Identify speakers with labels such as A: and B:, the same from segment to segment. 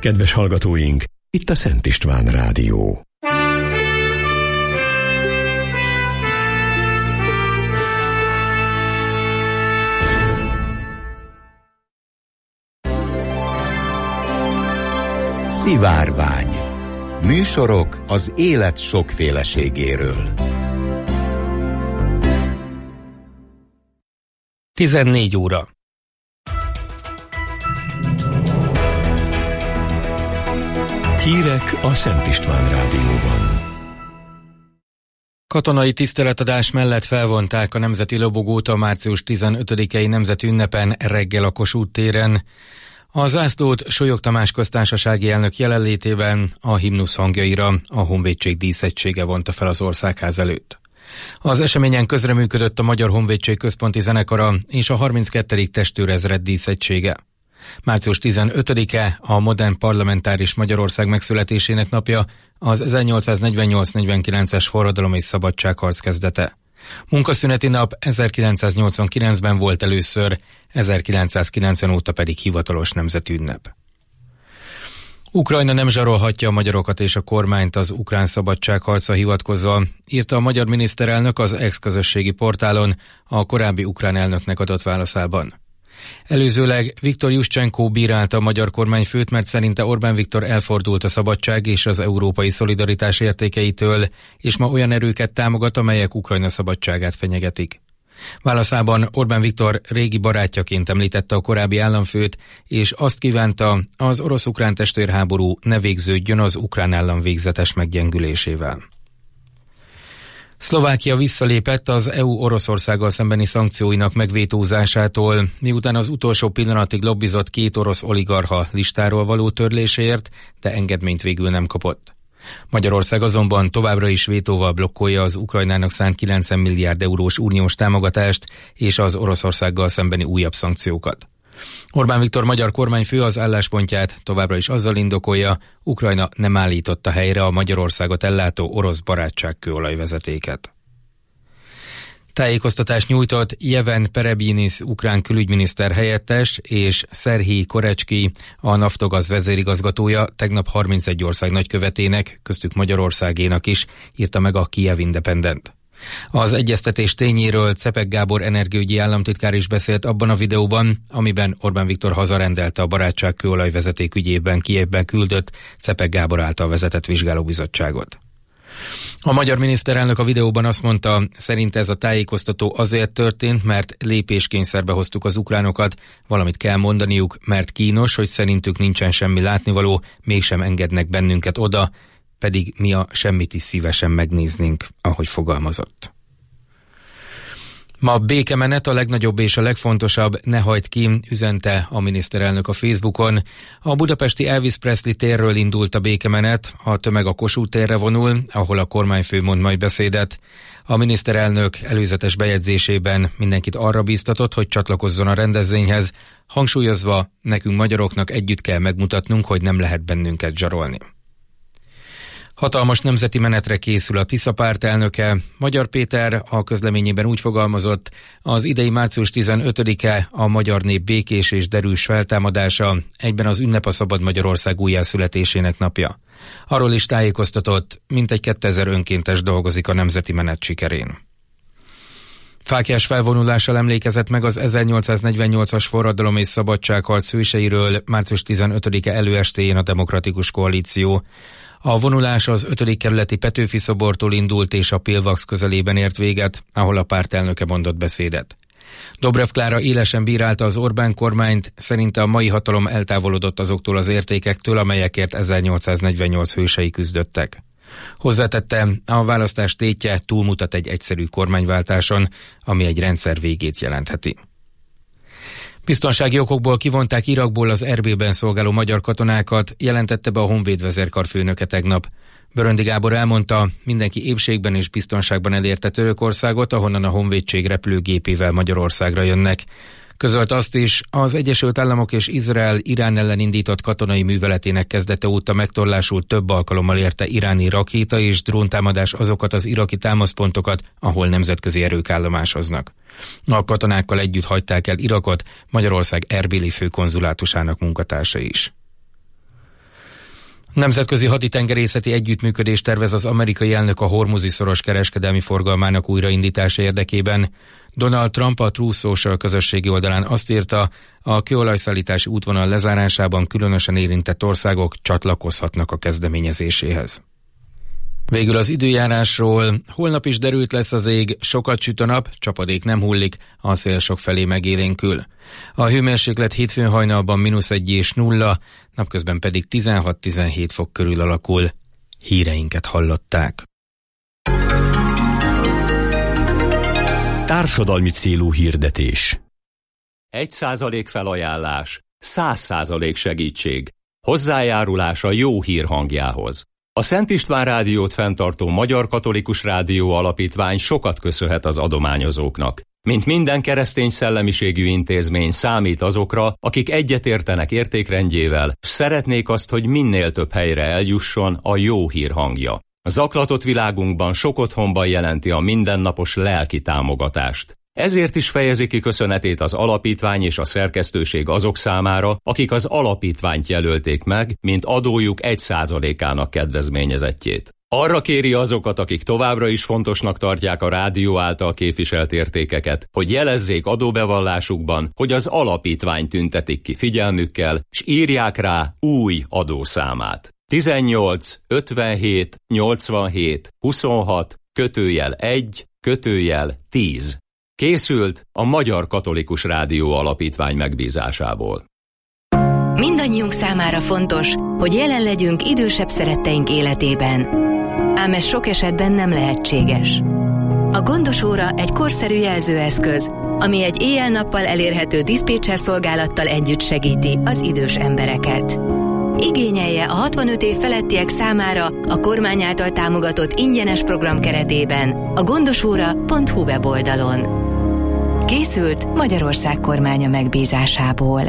A: Kedves hallgatóink, itt a Szent István Rádió.
B: Szivárvány. Műsorok az élet sokféleségéről.
C: 14 óra.
A: Hírek a Szent István Rádióban.
C: Katonai tiszteletadás mellett felvonták a Nemzeti Lobogót a március 15-i nemzeti ünnepen reggel a Kossuth téren. A zászlót Solyog Tamás köztársasági elnök jelenlétében a himnusz hangjaira a Honvédség díszegysége vonta fel az Országház előtt. Az eseményen közreműködött a Magyar Honvédség központi zenekara és a 32. testőrezred díszegysége. Március 15-e a modern parlamentáris Magyarország megszületésének napja, az 1848-49-es forradalom és szabadságharc kezdete. Munkaszüneti nap 1989-ben volt először, 1990 óta pedig hivatalos nemzeti ünnep. Ukrajna nem zsarolhatja a magyarokat és a kormányt az ukrán szabadságharcra hivatkozva, írta a magyar miniszterelnök az ex-közösségi portálon a korábbi ukrán elnöknek adott válaszában. Előzőleg Viktor Juszcsenko bírálta a magyar kormányfőt, mert szerinte Orbán Viktor elfordult a szabadság és az európai szolidaritás értékeitől, és ma olyan erőket támogat, amelyek Ukrajna szabadságát fenyegetik. Válaszában Orbán Viktor régi barátjaként említette a korábbi államfőt, és azt kívánta, az orosz-ukrán testvérháború ne végződjön az ukrán állam végzetes meggyengülésével. Szlovákia visszalépett az EU Oroszországgal szembeni szankcióinak megvétózásától, miután az utolsó pillanatig lobbizott 2 orosz oligarcha listáról való törléséért, de engedményt végül nem kapott. Magyarország azonban továbbra is vétóval blokkolja az Ukrajnának szánt 90 milliárd eurós uniós támogatást és az Oroszországgal szembeni újabb szankciókat. Orbán Viktor magyar kormányfő az álláspontját továbbra is azzal indokolja, Ukrajna nem állította helyre a Magyarországot ellátó orosz barátságkőolajvezetéket. Tájékoztatást nyújtott Jeven Perebyinis ukrán külügyminiszter helyettes és Szerhij Korecski, a Naftogaz vezérigazgatója tegnap 31 ország nagykövetének, köztük Magyarországénak is, írta meg a Kiev Independent. Az egyeztetés tényéről Czepek Gábor energiaügyi államtitkár is beszélt abban a videóban, amiben Orbán Viktor hazarendelte a barátságkőolajvezeték ügyében Kijevben küldött Czepek Gábor által vezetett vizsgálóbizottságot. A magyar miniszterelnök a videóban azt mondta, szerint ez a tájékoztató azért történt, mert lépéskényszerbe hoztuk az ukránokat, valamit kell mondaniuk, mert kínos, hogy szerintük nincsen semmi látnivaló, mégsem engednek bennünket oda, pedig mi a semmit is szívesen megnéznénk, ahogy fogalmazott. Ma békemenet, a legnagyobb és a legfontosabb, ne hagyd ki, üzente a miniszterelnök a Facebookon. A budapesti Elvis Presley térről indult a békemenet, a tömeg a Kossuth térre vonul, ahol a kormányfő mond majd beszédet. A miniszterelnök előzetes bejegyzésében mindenkit arra bíztatott, hogy csatlakozzon a rendezvényhez, hangsúlyozva, nekünk magyaroknak együtt kell megmutatnunk, hogy nem lehet bennünket zsarolni. Hatalmas nemzeti menetre készül a Tisza párt elnöke. Magyar Péter a közleményében úgy fogalmazott, az idei március 15-e a magyar nép békés és derűs feltámadása, egyben az ünnep a szabad Magyarország újjászületésének napja. Arról is tájékoztatott, mintegy 2000 önkéntes dolgozik a nemzeti menet sikerén. Fáklyás felvonulással emlékezett meg az 1848-as forradalom és szabadságharc hőseiről március 15-e előestéjén a Demokratikus Koalíció. A vonulás az 5. kerületi Petőfi szobortól indult és a Pillvax közelében ért véget, ahol a pártelnöke mondott beszédet. Dobrev Klára élesen bírálta az Orbán kormányt, szerinte a mai hatalom eltávolodott azoktól az értékektől, amelyekért 1848 hősei küzdöttek. Hozzátette, a választás tétje túlmutat egy egyszerű kormányváltáson, ami egy rendszer végét jelentheti. Biztonsági okokból kivonták Irakból az Erbélben szolgáló magyar katonákat, jelentette be a Honvéd vezérkar főnöke tegnap. Böröndi Gábor elmondta, mindenki épségben és biztonságban elérte Törökországot, ahonnan a honvédség repülőgépével Magyarországra jönnek. Közölt azt is, az Egyesült Államok és Izrael Irán ellen indított katonai műveletének kezdete óta megtorlásul több alkalommal érte iráni rakéta és dróntámadás azokat az iraki támaszpontokat, ahol nemzetközi erők állomásoznak. A katonákkal együtt hagyták el Irakot, Magyarország erbéli főkonzulátusának munkatársai is. Nemzetközi haditengerészeti együttműködést tervez az amerikai elnök a Hormuzi-szoros kereskedelmi forgalmának újraindítása érdekében. Donald Trump a Truth Social közösségi oldalán azt írta, a kőolajszállítási útvonal lezárásában különösen érintett országok csatlakozhatnak a kezdeményezéséhez. Végül az időjárásról. Holnap is derült lesz az ég, sokat süt a nap, csapadék nem hullik, a szél sokfelé megélénkül. A hőmérséklet hétfőn hajnalban -1 és 0, napközben pedig 16-17 fok körül alakul. Híreinket hallották.
A: Társadalmi célú hirdetés.
D: 1% felajánlás, 100% segítség. Hozzájárulás a jó hír hangjához. A Szent István Rádiót fenntartó Magyar Katolikus Rádió Alapítvány sokat köszönhet az adományozóknak. Mint minden keresztény szellemiségű intézmény számít azokra, akik egyetértenek értékrendjével, s szeretnék azt, hogy minél több helyre eljusson a jó hír hangja. A zaklatott világunkban sok otthonban jelenti a mindennapos lelki támogatást. Ezért is fejezi ki köszönetét az alapítvány és a szerkesztőség azok számára, akik az alapítványt jelölték meg, mint adójuk 1%-ának kedvezményezettjét. Arra kéri azokat, akik továbbra is fontosnak tartják a rádió által képviselt értékeket, hogy jelezzék adóbevallásukban, hogy az alapítvány tüntetik ki figyelmükkel, s írják rá új adószámát. 18 57 87 26 /1 /10. Készült a Magyar Katolikus Rádió Alapítvány megbízásából.
E: Mindannyiunk számára fontos, hogy jelen legyünk idősebb szeretteink életében. Ám ez sok esetben nem lehetséges. A gondos óra egy korszerű jelzőeszköz, ami egy éjjel-nappal elérhető diszpécser szolgálattal együtt segíti az idős embereket. Igényelje a 65 év felettiek számára a kormány által támogatott ingyenes program keretében a gondosóra.hu weboldalon. Készült Magyarország kormánya megbízásából.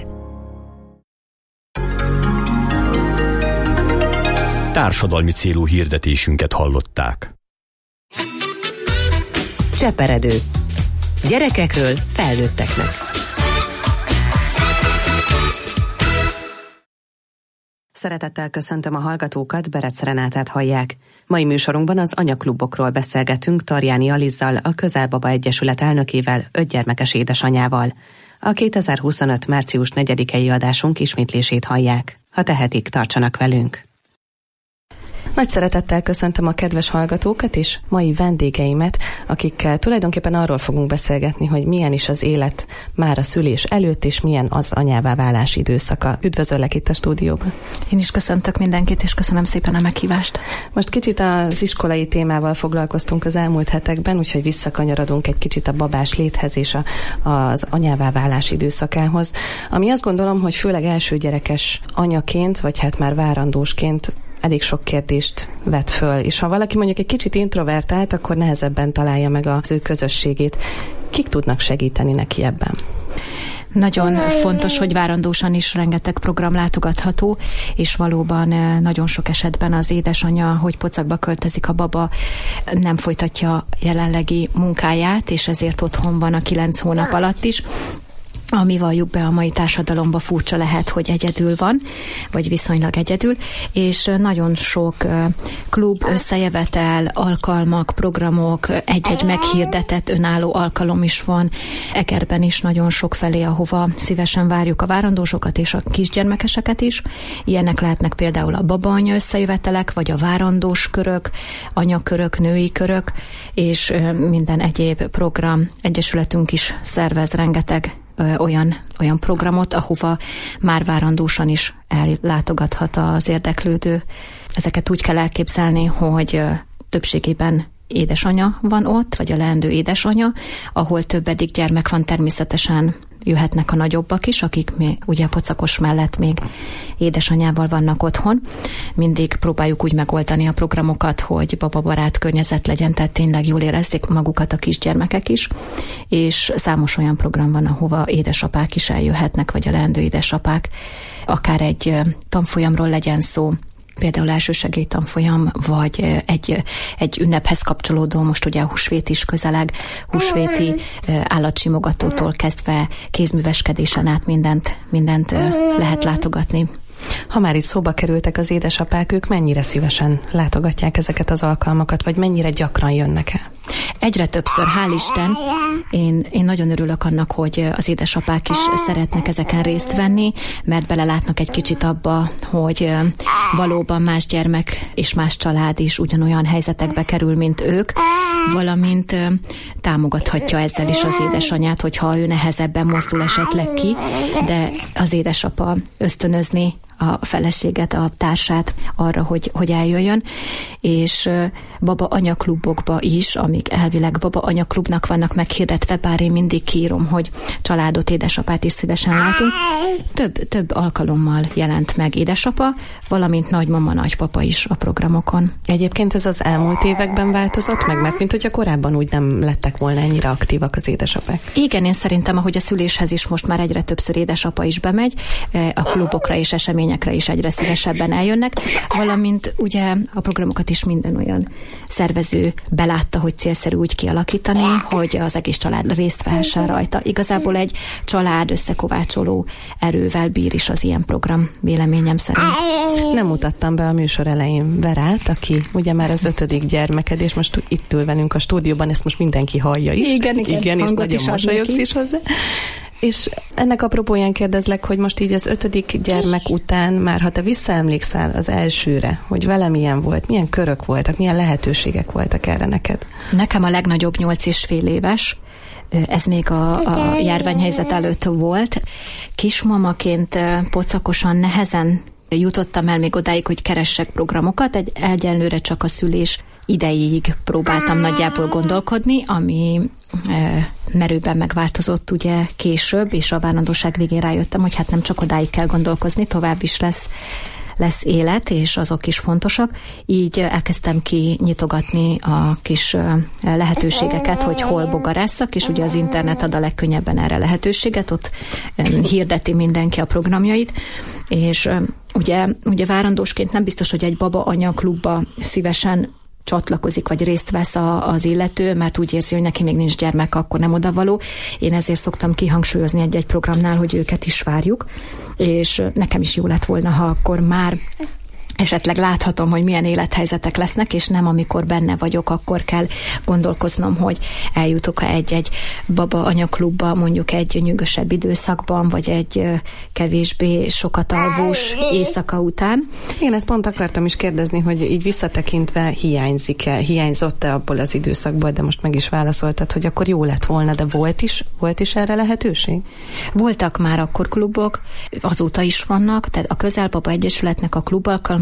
A: Társadalmi célú hirdetésünket hallották.
E: Cseperedő. Gyerekekről felnőtteknek.
F: Szeretettel köszöntöm a hallgatókat, Berec Renátát hallják. Mai műsorunkban az anyaklubokról beszélgetünk Tarjáni Alizzal, a Közelbaba Egyesület elnökével, 5 gyermekes édesanyával. A 2025. március 4-i adásunk ismétlését hallják. Ha tehetik, tartsanak velünk. Nagy szeretettel köszöntöm a kedves hallgatókat és mai vendégeimet, akikkel tulajdonképpen arról fogunk beszélgetni, hogy milyen is az élet már a szülés előtt, és milyen az anyává válás időszaka. Üdvözöllek itt a stúdióban.
G: Én is köszöntök mindenkit, és köszönöm szépen a meghívást.
F: Most kicsit az iskolai témával foglalkoztunk az elmúlt hetekben, úgyhogy visszakanyarodunk egy kicsit a babás léthez és az anyává válás időszakához, ami azt gondolom, hogy főleg elsőgyerekes anyaként, vagy hát már várandósként elég sok kérdést vet föl, és ha valaki mondjuk egy kicsit introvertált, akkor nehezebben találja meg az ő közösségét. Kik tudnak segíteni neki ebben?
G: Nagyon fontos, hogy várandósan is rengeteg program látogatható, és valóban nagyon sok esetben az édesanya, hogy pocakba költözik a baba, nem folytatja jelenlegi munkáját, és ezért otthon van a 9 hónap alatt is. Ami valljuk be a mai társadalomba furcsa lehet, hogy egyedül van, vagy viszonylag egyedül, és nagyon sok klub, összejövetel, alkalmak, programok, egy-egy meghirdetett önálló alkalom is van. Egerben is nagyon sok felé, ahova szívesen várjuk a várandósokat és a kisgyermekeseket is. Ilyenek lehetnek például a baba-anya összejövetelek, vagy a várandós körök, anyakörök, női körök, és minden egyéb program. Egyesületünk is szervez rengeteg olyan programot, ahova már várandósan is ellátogathat az érdeklődő. Ezeket úgy kell elképzelni, hogy többségében édesanya van ott, vagy a leendő édesanya, ahol többedik gyermek van, természetesen jöhetnek a nagyobbak is, akik ugye pocakos mellett még édesanyával vannak otthon. Mindig próbáljuk úgy megoldani a programokat, hogy bababarát környezet legyen, tehát tényleg jól érezzék magukat a kisgyermekek is, és számos olyan program van, ahova édesapák is eljöhetnek, vagy a leendő édesapák, akár egy tanfolyamról legyen szó, például elsősegély tanfolyam, vagy egy ünnephez kapcsolódó, most ugye a húsvét is közeleg, húsvéti állatsimogatótól kezdve kézműveskedésen át mindent lehet látogatni.
F: Ha már itt szóba kerültek az édesapák, ők mennyire szívesen látogatják ezeket az alkalmakat, vagy mennyire gyakran jönnek el?
G: Egyre többször, hál' Isten. Én nagyon örülök annak, hogy az édesapák is szeretnek ezeken részt venni, mert belelátnak egy kicsit abba, hogy valóban más gyermek és más család is ugyanolyan helyzetekbe kerül, mint ők, valamint támogathatja ezzel is az édesanyát, hogyha ő nehezebben mozdul esetleg ki, de az édesapa ösztönözni a feleséget, a társát arra, hogy eljöjjön, és baba-anyaklubokba is, amik elvileg baba-anyaklubnak vannak meghirdetve, bár én mindig kiírom, hogy családot, édesapát is szívesen látunk. Több alkalommal jelent meg édesapa, valamint nagymama, nagypapa is a programokon.
F: Egyébként ez az elmúlt években változott meg, mert mint hogyha korábban úgy nem lettek volna ennyire aktívak az édesapák.
G: Igen, én szerintem, ahogy a szüléshez is most már egyre többször édesapa is bemegy, a klubokra és eseményekre is egyre szívesebben eljönnek, valamint ugye a programokat is minden olyan szervező belátta, hogy célszerű úgy kialakítani, hogy az egész család részt vehessen rajta. Igazából egy család összekovácsoló erővel bír is az ilyen program, véleményem szerint.
F: Nem mutattam be a műsor elején Verát, aki ugye már az 5. gyermeked, és most itt ül velünk a stúdióban, ezt most mindenki hallja is.
G: Igen,
F: és nagyon mosolyogsz is hozzá. És ennek apropóján kérdezlek, hogy most így az 5. gyermek után már, ha te visszaemlékszel az elsőre, hogy vele milyen volt, milyen körök voltak, milyen lehetőségek voltak erre neked?
G: Nekem a legnagyobb 8,5 éves, ez még a járványhelyzet előtt volt. Kismamaként pocakosan nehezen jutottam el még odáig, hogy keressek programokat, egyenlőre csak a szülés idejéig próbáltam nagyjából gondolkodni, ami merőben megváltozott ugye később, és a várandóság végén rájöttem, hogy hát nem csak odáig kell gondolkozni, tovább is lesz élet, és azok is fontosak. Így elkezdtem kinyitogatni a kis lehetőségeket, hogy hol bogarásszak, és ugye az internet ad a legkönnyebben erre lehetőséget, ott hirdeti mindenki a programjait, és ugye várandósként nem biztos, hogy egy baba-anya klubba szívesen csatlakozik, vagy részt vesz az illető, mert úgy érzi, hogy neki még nincs gyermek, akkor nem odavaló. Én ezért szoktam kihangsúlyozni egy-egy programnál, hogy őket is várjuk, és nekem is jó lett volna, ha akkor már esetleg láthatom, hogy milyen élethelyzetek lesznek, és nem amikor benne vagyok, akkor kell gondolkoznom, hogy eljutok egy baba-anyaklubba, mondjuk egy nyűgösebb időszakban, vagy egy kevésbé sokat alvós éjszaka után.
F: Én ezt pont akartam is kérdezni, hogy így visszatekintve hiányzott-e abból az időszakból, de most meg is válaszoltad, hogy akkor jó lett volna, de volt is erre lehetőség?
G: Voltak már akkor klubok, azóta is vannak, tehát a Közel-Baba Egyesületnek a klubalkalmai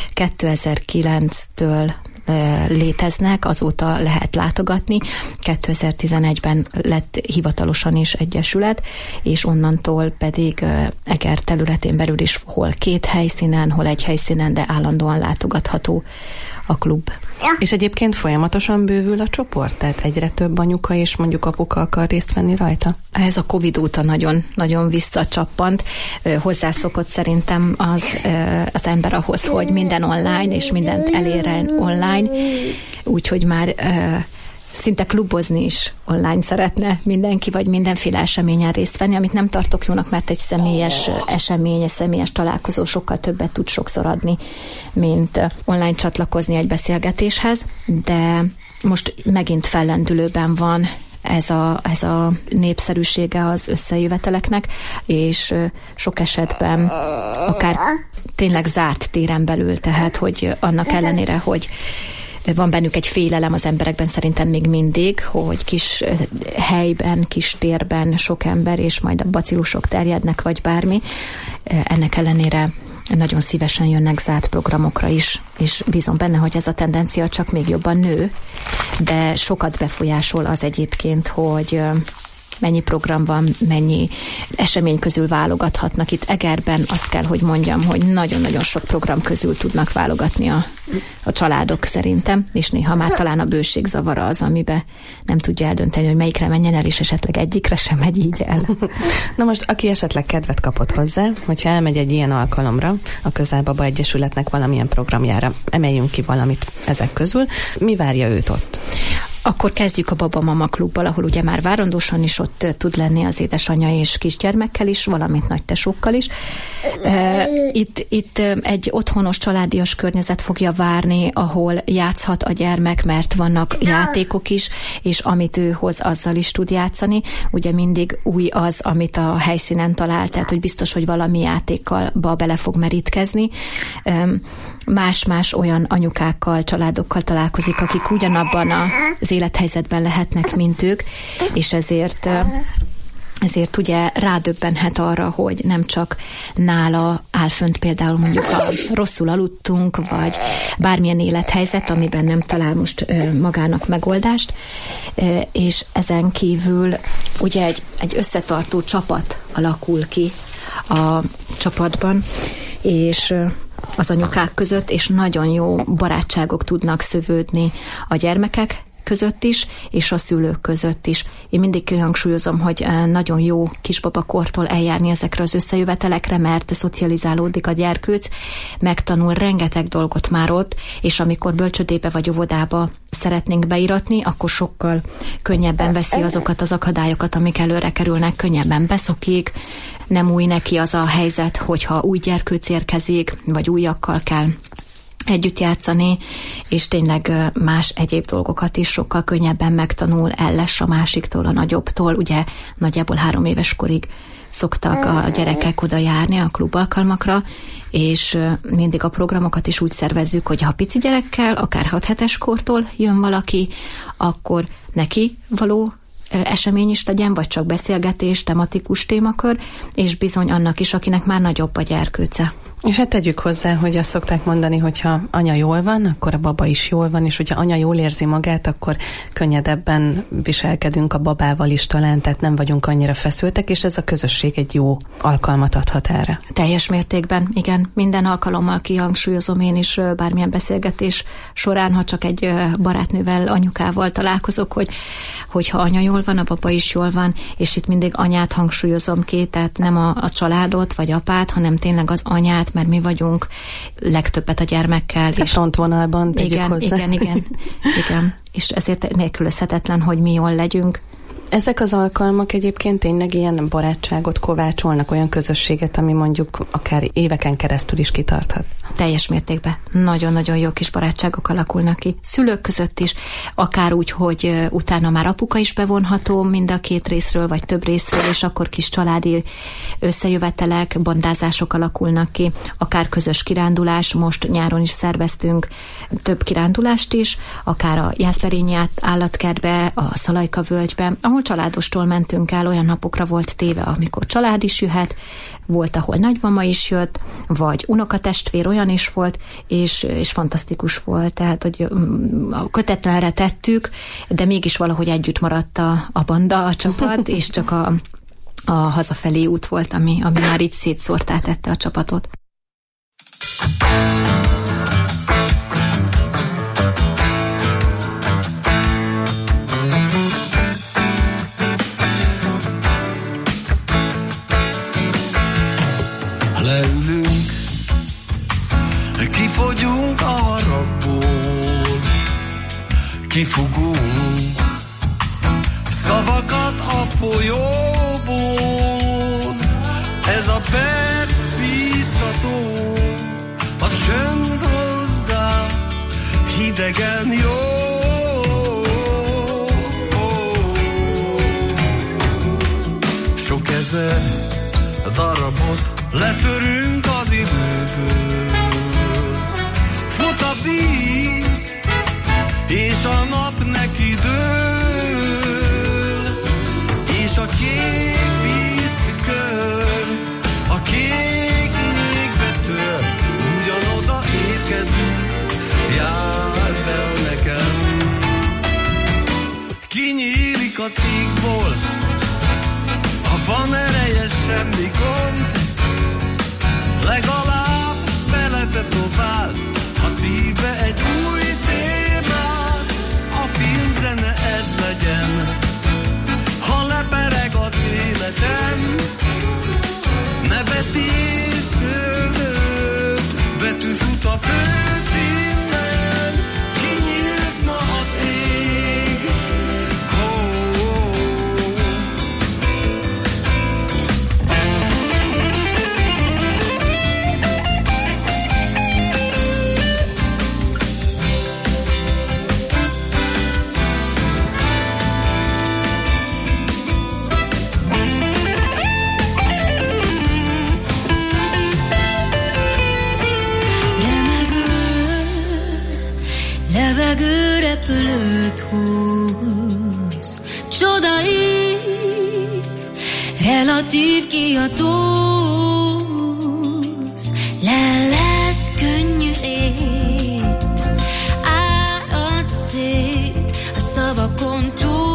G: 2009-től léteznek, azóta lehet látogatni. 2011-ben lett hivatalosan is egyesület, és onnantól pedig Eger területén belül is hol 2 helyszínen, hol 1 helyszínen, de állandóan látogatható a klub.
F: És egyébként folyamatosan bővül a csoport? Tehát egyre több anyuka és mondjuk apuka akar részt venni rajta?
G: Ez a Covid óta nagyon, nagyon visszacsappant. Hozzászokott szerintem az ember ahhoz, hogy minden online, és mindent elérjen online. Úgyhogy már szinte klubozni is online szeretne mindenki, vagy mindenféle eseményen részt venni, amit nem tartok jónak, mert egy személyes esemény, egy személyes találkozó sokkal többet tud sokszor adni, mint online csatlakozni egy beszélgetéshez, de most megint fellendülőben van ez a népszerűsége az összejöveteleknek, és sok esetben akár tényleg zárt téren belül, tehát hogy annak ellenére, hogy van bennük egy félelem az emberekben szerintem még mindig, hogy kis helyben, kis térben sok ember, és majd a bacillusok terjednek, vagy bármi. Ennek ellenére nagyon szívesen jönnek zárt programokra is, és bízom benne, hogy ez a tendencia csak még jobban nő, de sokat befolyásol az egyébként, hogy mennyi program van, mennyi esemény közül válogathatnak. Itt Egerben azt kell, hogy mondjam, hogy nagyon-nagyon sok program közül tudnak válogatni a családok szerintem, és néha már talán a bőség zavara az, amiben nem tudja eldönteni, hogy melyikre menjen el, és esetleg egyikre sem megy így el.
F: Na most, aki esetleg kedvet kapott hozzá, hogyha elmegy egy ilyen alkalomra, a Közel-Baba Egyesületnek valamilyen programjára, emeljünk ki valamit ezek közül, mi várja őt ott?
G: Akkor kezdjük a Baba-Mama klubbal, ahol ugye már várandósan is ott tud lenni az édesanyja és kisgyermekkel is, valamint nagytesókkal is. Itt egy otthonos, családias környezet fogja várni, ahol játszhat a gyermek, mert vannak játékok is, és amit ő hoz, azzal is tud játszani. Ugye mindig új az, amit a helyszínen talál, tehát hogy biztos, hogy valami játékkal bele fog merítkezni. Más-más olyan anyukákkal, családokkal találkozik, akik ugyanabban az élethelyzetben lehetnek, mint ők, és ezért ugye rádöbbenhet arra, hogy nem csak nála áll fönt például mondjuk a rosszul aludtunk, vagy bármilyen élethelyzet, amiben nem talál most magának megoldást, és ezen kívül ugye egy összetartó csapat alakul ki a csapatban, és az anyukák között, és nagyon jó barátságok tudnak szövődni a gyermekek között is, és a szülők között is. Én mindig hangsúlyozom, hogy nagyon jó kisbabakortól eljárni ezekre az összejövetelekre, mert szocializálódik a gyerkőc, megtanul rengeteg dolgot már ott, és amikor bölcsödébe vagy óvodába szeretnénk beiratni, akkor sokkal könnyebben veszi azokat az akadályokat, amik előre kerülnek, könnyebben beszokik, nem új neki az a helyzet, hogyha új gyerkőc érkezik, vagy újakkal kell együtt játszani, és tényleg más egyéb dolgokat is sokkal könnyebben megtanul, elless a másiktól, a nagyobbtól. Ugye nagyjából 3 éves korig szoktak a gyerekek oda járni a klubalkalmakra, és mindig a programokat is úgy szervezzük, hogy ha pici gyerekkel, akár 6 hetes kortól jön valaki, akkor neki való esemény is legyen, vagy csak beszélgetés, tematikus témakör, és bizony annak is, akinek már nagyobb a gyerkőce.
F: És hát tegyük hozzá, hogy azt szokták mondani, hogyha anya jól van, akkor a baba is jól van, és hogyha anya jól érzi magát, akkor könnyedebben viselkedünk a babával is talán, tehát nem vagyunk annyira feszültek, és ez a közösség egy jó alkalmat adhat erre.
G: Teljes mértékben, igen. Minden alkalommal kihangsúlyozom én is bármilyen beszélgetés során, ha csak egy barátnővel, anyukával találkozok, hogyha anya jól van, a baba is jól van, és itt mindig anyát hangsúlyozom ki, tehát nem a családot vagy apát, hanem tényleg az anyát, mert mi vagyunk legtöbbet a gyermekkel.
F: A frontvonalban tegyük hozzá.
G: Igen. És ezért nélkülözhetetlen, hogy mi jól legyünk.
F: Ezek az alkalmak egyébként tényleg ilyen barátságot kovácsolnak, olyan közösséget, ami mondjuk akár éveken keresztül is kitarthat.
G: Teljes mértékben. Nagyon-nagyon jó kis barátságok alakulnak ki. Szülők között is, akár úgy, hogy utána már apuka is bevonható mind a 2 részről, vagy több részről, és akkor kis családi összejövetelek, bandázások alakulnak ki, akár közös kirándulás. Most nyáron is szerveztünk több kirándulást is, akár a Jászberényi állatkertbe, a Szalajka völgybe, ahol családostól mentünk el, olyan napokra volt téve, amikor család is jöhet, volt, ahol nagymama is jött, vagy unokatestvér, olyan is volt, és fantasztikus volt, tehát, hogy kötetlenre tettük, de mégis valahogy együtt maradt a banda, a csapat, és csak a hazafelé út volt, ami már így szétszórtá tette a csapatot.
H: Leülünk, kifogyunk a haragból, kifugunk szavakat a folyóból. Ez a perc bíztató, a csönd hozzá hidegen jó. Sok ezer darabot letörünk az időből, fut a víz, és a nap neki dől, és a kék víztükör a kék égbe tör, ugyanoda érkezünk, járd el nekem. Kinyílik az égból, ha van ereje, semmi gond, legalább belete tovább, a szíve egy új témát, a filmzene ez legyen, ha lepereg az életem, nevetéstől betűfut a főcímen, kinyílt ma az ég,
I: levegő repülőt húz. Csodaív, relatív kiadóz, lelet könnyű lét, árad szét a szavakon túl.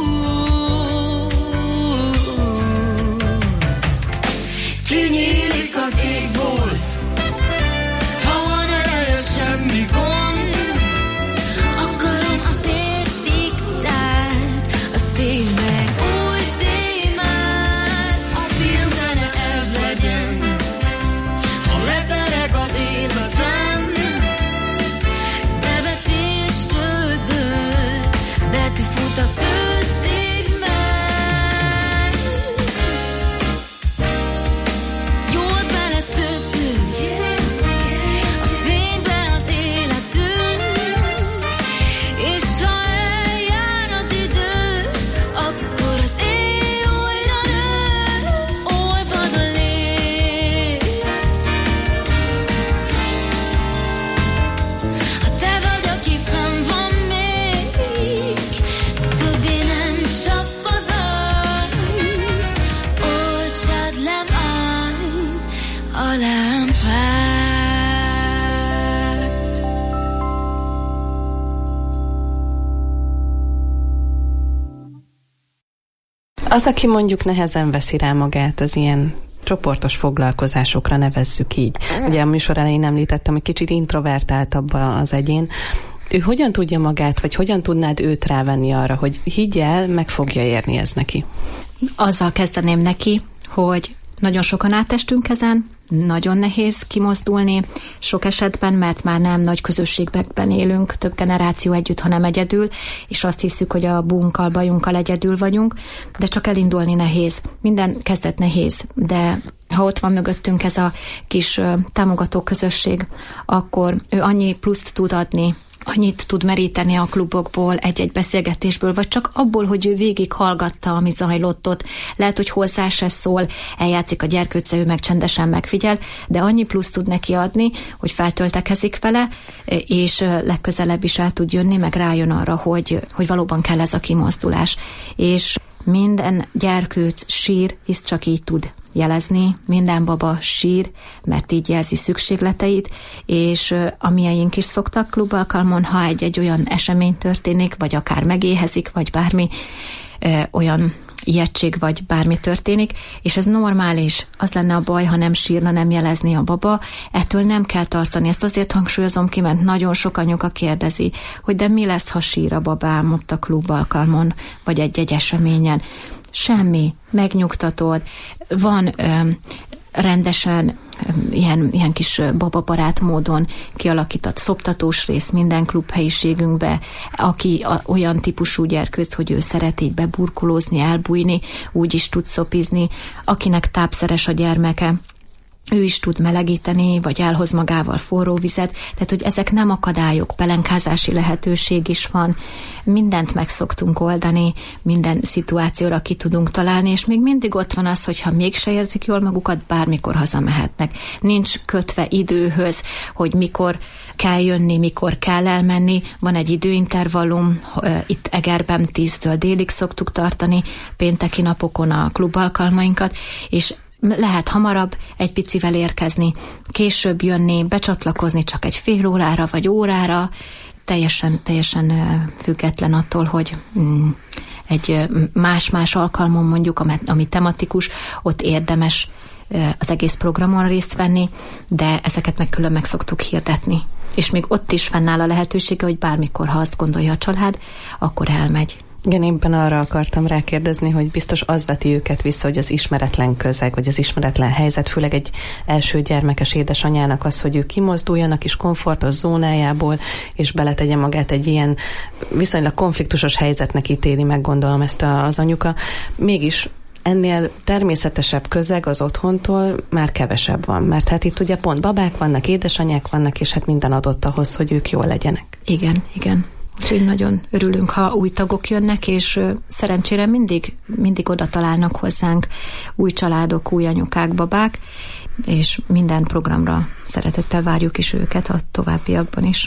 I: Kinyílik az égbolt, ha van ereje, semmi gond. Akarom az értéktárt, a szív meg új témát. A filmzene ez legyen, ha lepereg az életem. Bevetés földött, betű fut a főcímben. Jól beleszöktünk a fénybe az életünk, és ha eljár az idő, akkor az éj újra nő. Olvad a lét, ha te vagy, aki fenn van még, többé nem csap az ajt, oltsád le már a lámpát.
F: Az, aki mondjuk nehezen veszi rá magát az ilyen csoportos foglalkozásokra, nevezzük így. Ugye a műsor elején említettem, hogy kicsit introvertáltabb az egyén. Ő hogyan tudja magát, vagy hogyan tudnád őt rávenni arra, hogy higgy el, meg fogja érni ez neki?
G: Azzal kezdeném neki, hogy nagyon sokan átestünk ezen, nagyon nehéz kimozdulni, sok esetben, mert már nem nagy közösségben élünk, több generáció együtt, hanem egyedül, és azt hiszük, hogy a bunkkal, bajunkkal egyedül vagyunk, de csak elindulni nehéz. Minden kezdet nehéz, de ha ott van mögöttünk ez a kis támogató közösség, akkor ő annyi pluszt tud adni, annyit tud meríteni a klubokból, egy-egy beszélgetésből, vagy csak abból, hogy ő végig hallgatta, ami zajlott ott. Lehet, hogy hozzá se szól, eljátszik a gyerkőce, ő meg csendesen megfigyel, de annyi plusz tud neki adni, hogy feltöltekezik vele, és legközelebb is el tud jönni, meg rájön arra, hogy valóban kell ez a kimozdulás. És minden gyerkőc sír, hisz csak így tud jelezni, minden baba sír, mert így jelzi szükségleteit, és a mieink is szoktak klubalkalmon, ha egy olyan esemény történik, vagy akár megéhezik, vagy bármi olyan ijegység, vagy bármi történik, és ez normális. Az lenne a baj, ha nem sírna, nem jelezni a baba. Ettől nem kell tartani. Ezt azért hangsúlyozom ki, mert nagyon sok anyuka kérdezi, hogy de mi lesz, ha sír a babám ott a klubalkalmon, vagy egy-egy eseményen. Semmi, megnyugtatod. Van rendesen ilyen kis bababarát módon kialakított szoptatós rész minden klubhelyiségünkbe, aki olyan típusú gyerkőc, hogy ő szeret így beburkolózni, elbújni, úgy is tud szopizni, akinek tápszeres a gyermeke, ő is tud melegíteni, vagy elhoz magával forró vizet, tehát hogy ezek nem akadályok, pelenkázási lehetőség is van, mindent meg szoktunk oldani, minden szituációra ki tudunk találni, és még mindig ott van az, hogyha mégse érzik jól magukat, bármikor hazamehetnek. Nincs kötve időhöz, hogy mikor kell jönni, mikor kell elmenni, van egy időintervallum, itt Egerben 10-től délig szoktuk tartani, pénteki napokon a klubalkalmainkat, és lehet hamarabb egy picivel érkezni, később jönni, becsatlakozni csak egy fél órára vagy órára, teljesen független attól, hogy egy más-más alkalmon mondjuk, ami tematikus, ott érdemes az egész programon részt venni, de ezeket meg külön meg szoktuk hirdetni. És még ott is fennáll a lehetősége, hogy bármikor, ha azt gondolja a család, akkor elmegy.
F: Igen, éppen arra akartam rákérdezni, hogy biztos az veti őket vissza, hogy az ismeretlen közeg, vagy az ismeretlen helyzet, főleg egy első gyermekes édesanyának az, hogy ők kimozduljanak is komfortos zónájából, és beletegye magát egy ilyen viszonylag konfliktusos helyzetnek ítéli meg, gondolom ezt az anyuka. Mégis ennél természetesebb közeg az otthontól már kevesebb van, mert hát itt ugye pont babák vannak, édesanyák vannak, és hát minden adott ahhoz, hogy ők jól legyenek.
G: Igen. Úgyhogy nagyon örülünk, ha új tagok jönnek, és szerencsére mindig oda találnak hozzánk új családok, új anyukák, babák, és minden programra szeretettel várjuk is őket a továbbiakban is.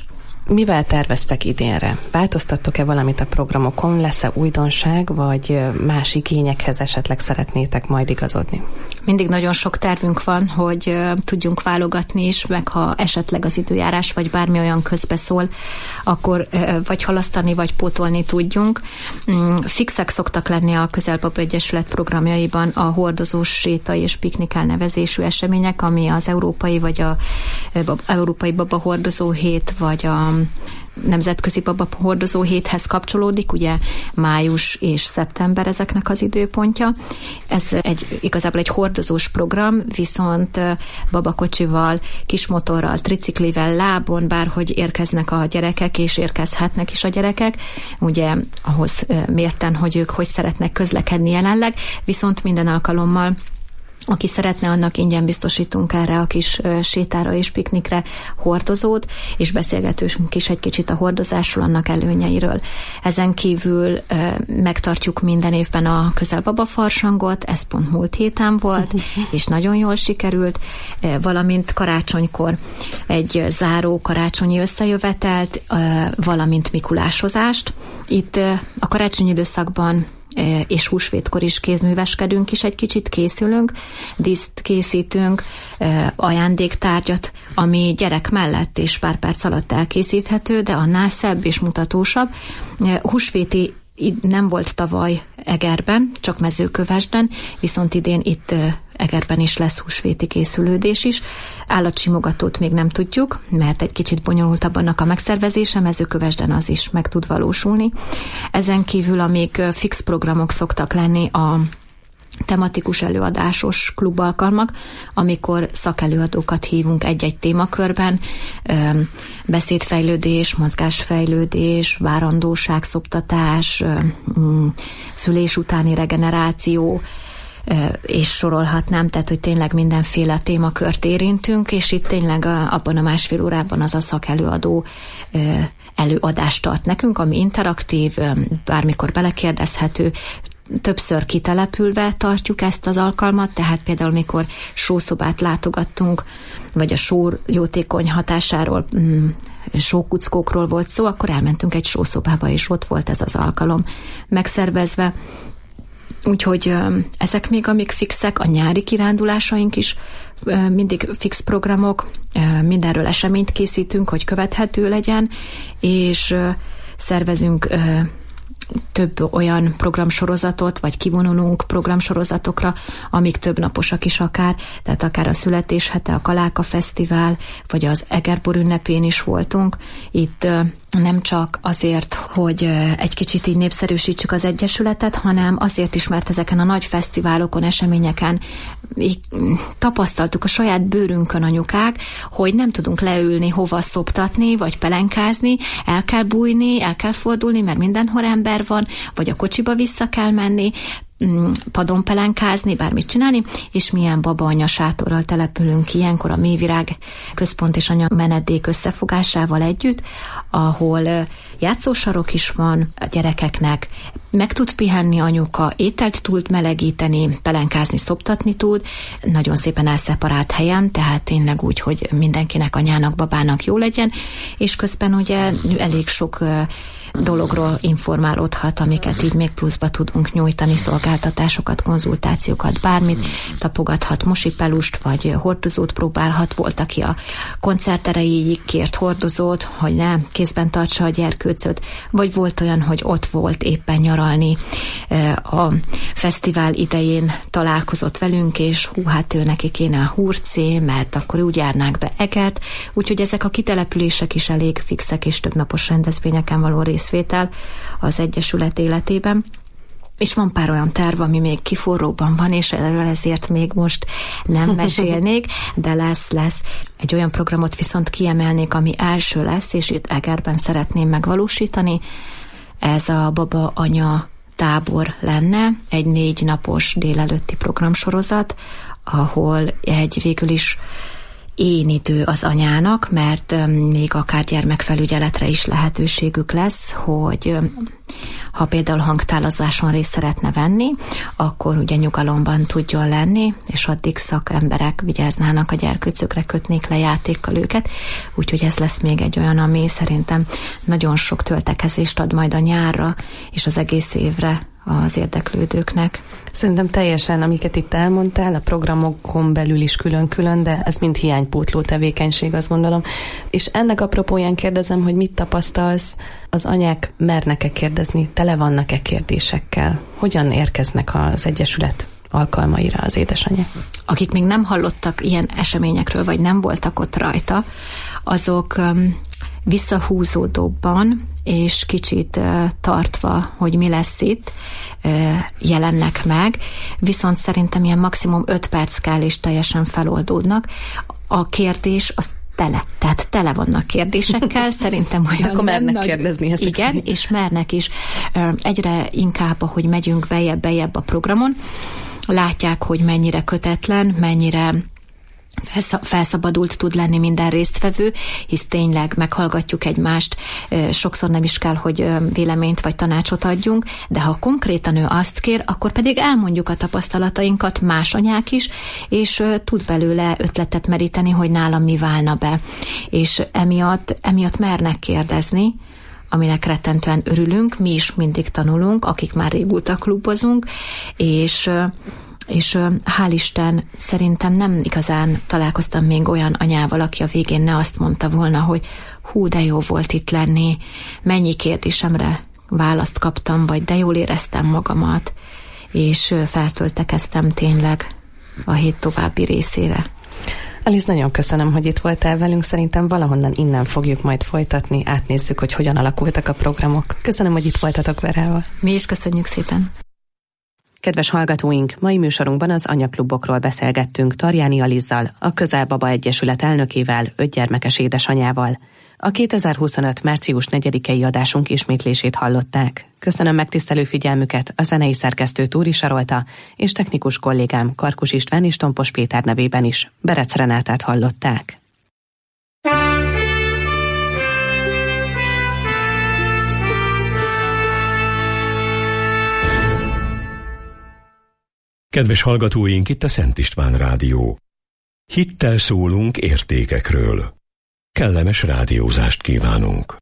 F: Mivel terveztek idénre? Változtattok-e valamit a programokon? Lesz-e újdonság, vagy más igényekhez esetleg szeretnétek majd igazodni?
G: Mindig nagyon sok tervünk van, hogy tudjunk válogatni is, meg ha esetleg az időjárás vagy bármi olyan közbeszól, akkor vagy halasztani, vagy pótolni tudjunk. Fixek szoktak lenni a Közel-Baba Egyesület programjaiban a hordozós séta és piknik elnevezésű események, ami az európai vagy a Európai Baba Hordozó Hét, vagy a Nemzetközi Baba Hordozó Héthez kapcsolódik, ugye május és szeptember ezeknek az időpontja. Ez igazából egy hordozós program, viszont babakocsival, kismotorral, triciklivel, lábon, bárhogy érkeznek a gyerekek, és érkezhetnek is a gyerekek, ugye ahhoz mérten, hogy ők hogy szeretnek közlekedni jelenleg, viszont minden alkalommal aki szeretne, annak ingyen biztosítunk erre a kis sétára és piknikre hordozót, és beszélgetünk is egy kicsit a hordozásról, annak előnyeiről. Ezen kívül megtartjuk minden évben a Közel-Baba farsangot, ez pont múlt héten volt, és nagyon jól sikerült, valamint karácsonykor egy záró karácsonyi összejövetelt, valamint mikulásozást. Itt a karácsonyi időszakban és húsvétkor is kézműveskedünk is, egy kicsit készülünk, díszt készítünk, ajándéktárgyat, ami gyerek mellett és pár perc alatt elkészíthető, de annál szebb és mutatósabb. Húsvéti nem volt tavaly Egerben, csak Mezőkövesden, viszont idén itt Egerben is lesz húsvéti készülődés is. Állatsimogatót még nem tudjuk, mert egy kicsit bonyolultabb annak a megszervezése, Mezőkövesden az is meg tud valósulni. Ezen kívül, amíg fix programok szoktak lenni, a tematikus előadásos klubalkalmak, amikor szakelőadókat hívunk egy-egy témakörben, beszédfejlődés, mozgásfejlődés, várandóság, szoptatás, szülés utáni regeneráció, és sorolhatnám, tehát, hogy tényleg mindenféle témakört érintünk, és itt tényleg abban a másfél órában az a szakelőadó előadást tart nekünk, ami interaktív, bármikor belekérdezhető, többször kitelepülve tartjuk ezt az alkalmat, tehát például mikor sószobát látogattunk, vagy a só jótékony hatásáról, sókuckókról volt szó, akkor elmentünk egy sószobába, és ott volt ez az alkalom megszervezve. Úgyhogy ezek még amik fixek, a nyári kirándulásaink is mindig fix programok, mindenről eseményt készítünk, hogy követhető legyen, és szervezünk több olyan programsorozatot, vagy kivonulunk programsorozatokra, amik több naposak is akár, tehát akár a Születéshete, a Kaláka Fesztivál, vagy az Egerbor ünnepén is voltunk. Itt nem csak azért, hogy egy kicsit így népszerűsítsük az Egyesületet, hanem azért is, mert ezeken a nagy fesztiválokon, eseményeken így tapasztaltuk a saját bőrünkön anyukák, hogy nem tudunk leülni, hova szoptatni, vagy pelenkázni, el kell bújni, el kell fordulni, mert mindenhol ember van, vagy a kocsiba vissza kell menni, padon pelenkázni, bármit csinálni, és milyen baba-anya sátorral települünk ilyenkor a Mélyvirág Központ és Anya Menedék összefogásával együtt, ahol játszósarok is van a gyerekeknek, meg tud pihenni anyuka, ételt tud melegíteni, pelenkázni, szoptatni tud, nagyon szépen elszeparált helyen, tehát tényleg úgy, hogy mindenkinek, anyának, babának jó legyen, és közben ugye elég sok dologról informálódhat, amiket így még pluszba tudunk nyújtani, szolgáltatásokat, konzultációkat, bármit, tapogathat mosipelust, vagy hordozót próbálhat. Volt, aki a koncert erejéig kért hordozót, hogy ne kézben tartsa a gyerkőcöt, vagy volt olyan, hogy ott volt éppen nyaralni a fesztivál idején, találkozott velünk, és hát ő neki kéne a hurcé, mert akkor úgy járnák be Egert, úgyhogy ezek a kitelepülések is elég fixek, és több napos rendezvényeken való részvétel az Egyesület életében. És van pár olyan terv, ami még kiforróban van, és erről ezért még most nem mesélnék, de lesz. Egy olyan programot viszont kiemelnék, ami első lesz, és itt Egerben szeretném megvalósítani. Ez a baba-anya tábor lenne, egy 4 napos délelőtti programsorozat, ahol egy végül is én idő az anyának, mert még akár gyermekfelügyeletre is lehetőségük lesz, hogy ha például hangtálazáson részt szeretne venni, akkor ugye nyugalomban tudjon lenni, és addig szakemberek vigyáznának a gyerkőcökre, kötnék le játékkal őket. Úgyhogy ez lesz még egy olyan, ami szerintem nagyon sok töltekezést ad majd a nyárra, és az egész évre az érdeklődőknek.
F: Szerintem teljesen, amiket itt elmondtál, a programokon belül is külön-külön, de ez mind hiánypótló tevékenység, azt gondolom. És ennek apropóján kérdezem, hogy mit tapasztalsz, az anyák mernek-e kérdezni, tele vannak-e kérdésekkel? Hogyan érkeznek az Egyesület alkalmaira az édesanyák?
G: Akik még nem hallottak ilyen eseményekről, vagy nem voltak ott rajta, azok visszahúzódóbban és kicsit tartva, hogy mi lesz itt, jelennek meg, viszont szerintem ilyen maximum 5 perc kell, és teljesen feloldódnak. A kérdés az tele, tehát tele vannak kérdésekkel, szerintem olyan.
F: Akkor mernek kérdezni ezt.
G: Igen, szerint. És mernek is. Egyre inkább, ahogy megyünk bejebb a programon, látják, hogy mennyire kötetlen, mennyire felszabadult tud lenni minden résztvevő, hisz tényleg meghallgatjuk egymást, sokszor nem is kell, hogy véleményt vagy tanácsot adjunk, de ha konkrétan ő azt kér, akkor pedig elmondjuk a tapasztalatainkat, más anyák is, és tud belőle ötletet meríteni, hogy nálam mi válna be. És emiatt mernek kérdezni, aminek rettentően örülünk, mi is mindig tanulunk, akik már régóta klubozunk, és hál' Isten, szerintem nem igazán találkoztam még olyan anyával, aki a végén ne azt mondta volna, hogy hú, de jó volt itt lenni, mennyi kérdésemre választ kaptam, vagy de jól éreztem magamat, és felföltekeztem tényleg a hét további részére.
F: Alice, nagyon köszönöm, hogy itt voltál velünk. Szerintem valahonnan innen fogjuk majd folytatni, átnézzük, hogy hogyan alakultak a programok. Köszönöm, hogy itt voltatok Verával.
G: Mi is köszönjük szépen.
F: Kedves hallgatóink, mai műsorunkban az anyaklubokról beszélgettünk Tarjáni Alizzal, a Közel-Baba Egyesület elnökével, 5 gyermekes édesanyával. A 2025. március 4-i adásunk ismétlését hallották. Köszönöm megtisztelő figyelmüket a zenei szerkesztő Túri Sarolta és technikus kollégám Karkus István és Tompos Péter nevében is Berec Renátát hallották.
A: Kedves hallgatóink, itt a Szent István Rádió. Hittel szólunk értékekről. Kellemes rádiózást kívánunk.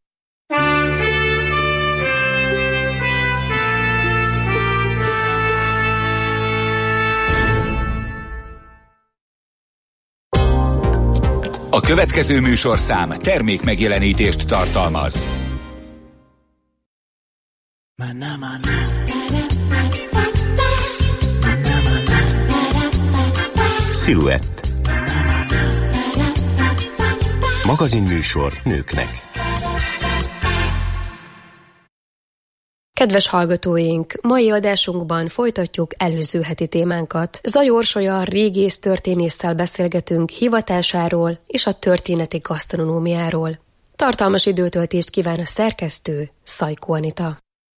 J: A következő műsorszám termékmegjelenítést tartalmaz.
K: Sziluett. Magazinműsor nőknek.
L: Kedves hallgatóink, mai adásunkban folytatjuk előző heti témánkat. Zay Orsolya régész történésszel beszélgetünk hivatásáról és a történeti gasztronómiáról. Tartalmas időtöltést kíván a szerkesztő, Szajkó Anita.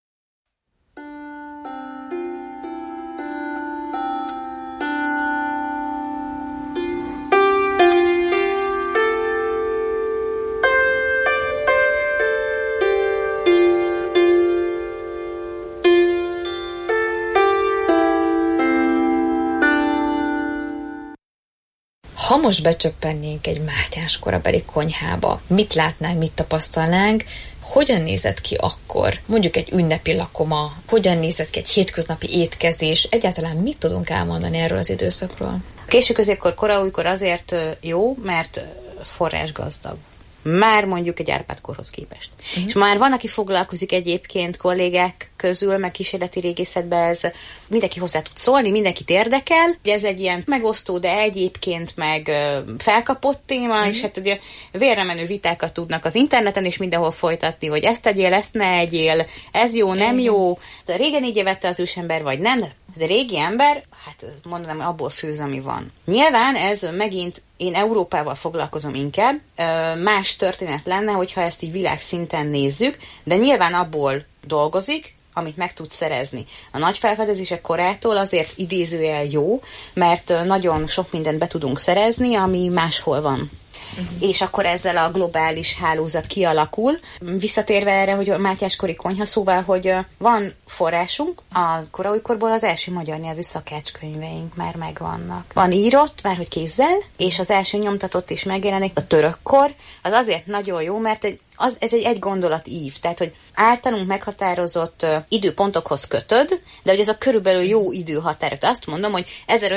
M: Ha most becsöppennénk egy Mátyás korabeli konyhába, mit látnánk, mit tapasztalnánk, hogyan nézett ki akkor? Mondjuk egy ünnepi lakoma, hogyan nézett ki egy hétköznapi étkezés, egyáltalán mit tudunk elmondani erről az időszakról?
N: A késő középkor, koraújkor azért jó, mert forrásgazdag. Már mondjuk egy Árpád-korhoz képest. És már van, aki foglalkozik egyébként kollégák közül, meg kísérleti régészetben, ez mindenki hozzá tud szólni, mindenkit érdekel. Ez egy ilyen megosztó, de egyébként meg felkapott téma, és hát ugye vérremenő vitákat tudnak az interneten és mindenhol folytatni, hogy ezt tegyél, ezt ne egyél, ez jó, nem jó. Régen így evette az ősember, vagy nem, de a régi ember, hát mondanám, hogy abból főz, ami van. Nyilván ez megint, én Európával foglalkozom inkább, más történet lenne, hogyha ezt így világszinten nézzük, de nyilván abból dolgozik, amit meg tud szerezni. A nagy felfedezések korától azért idézőjel jó, mert nagyon sok mindent be tudunk szerezni, ami máshol van. és akkor ezzel a globális hálózat kialakul. Visszatérve erre, hogy a Mátyás-kori konyha, szóval, hogy van forrásunk, a koraújkorból az első magyar nyelvű szakácskönyveink már megvannak. Van írott, már hogy kézzel, és az első nyomtatott is megjelenik, a törökkor, az azért nagyon jó, mert ez egy gondolat ív, tehát, hogy általunk meghatározott időpontokhoz kötöd, de hogy ez a körülbelül jó időhatárok. Azt mondom, hogy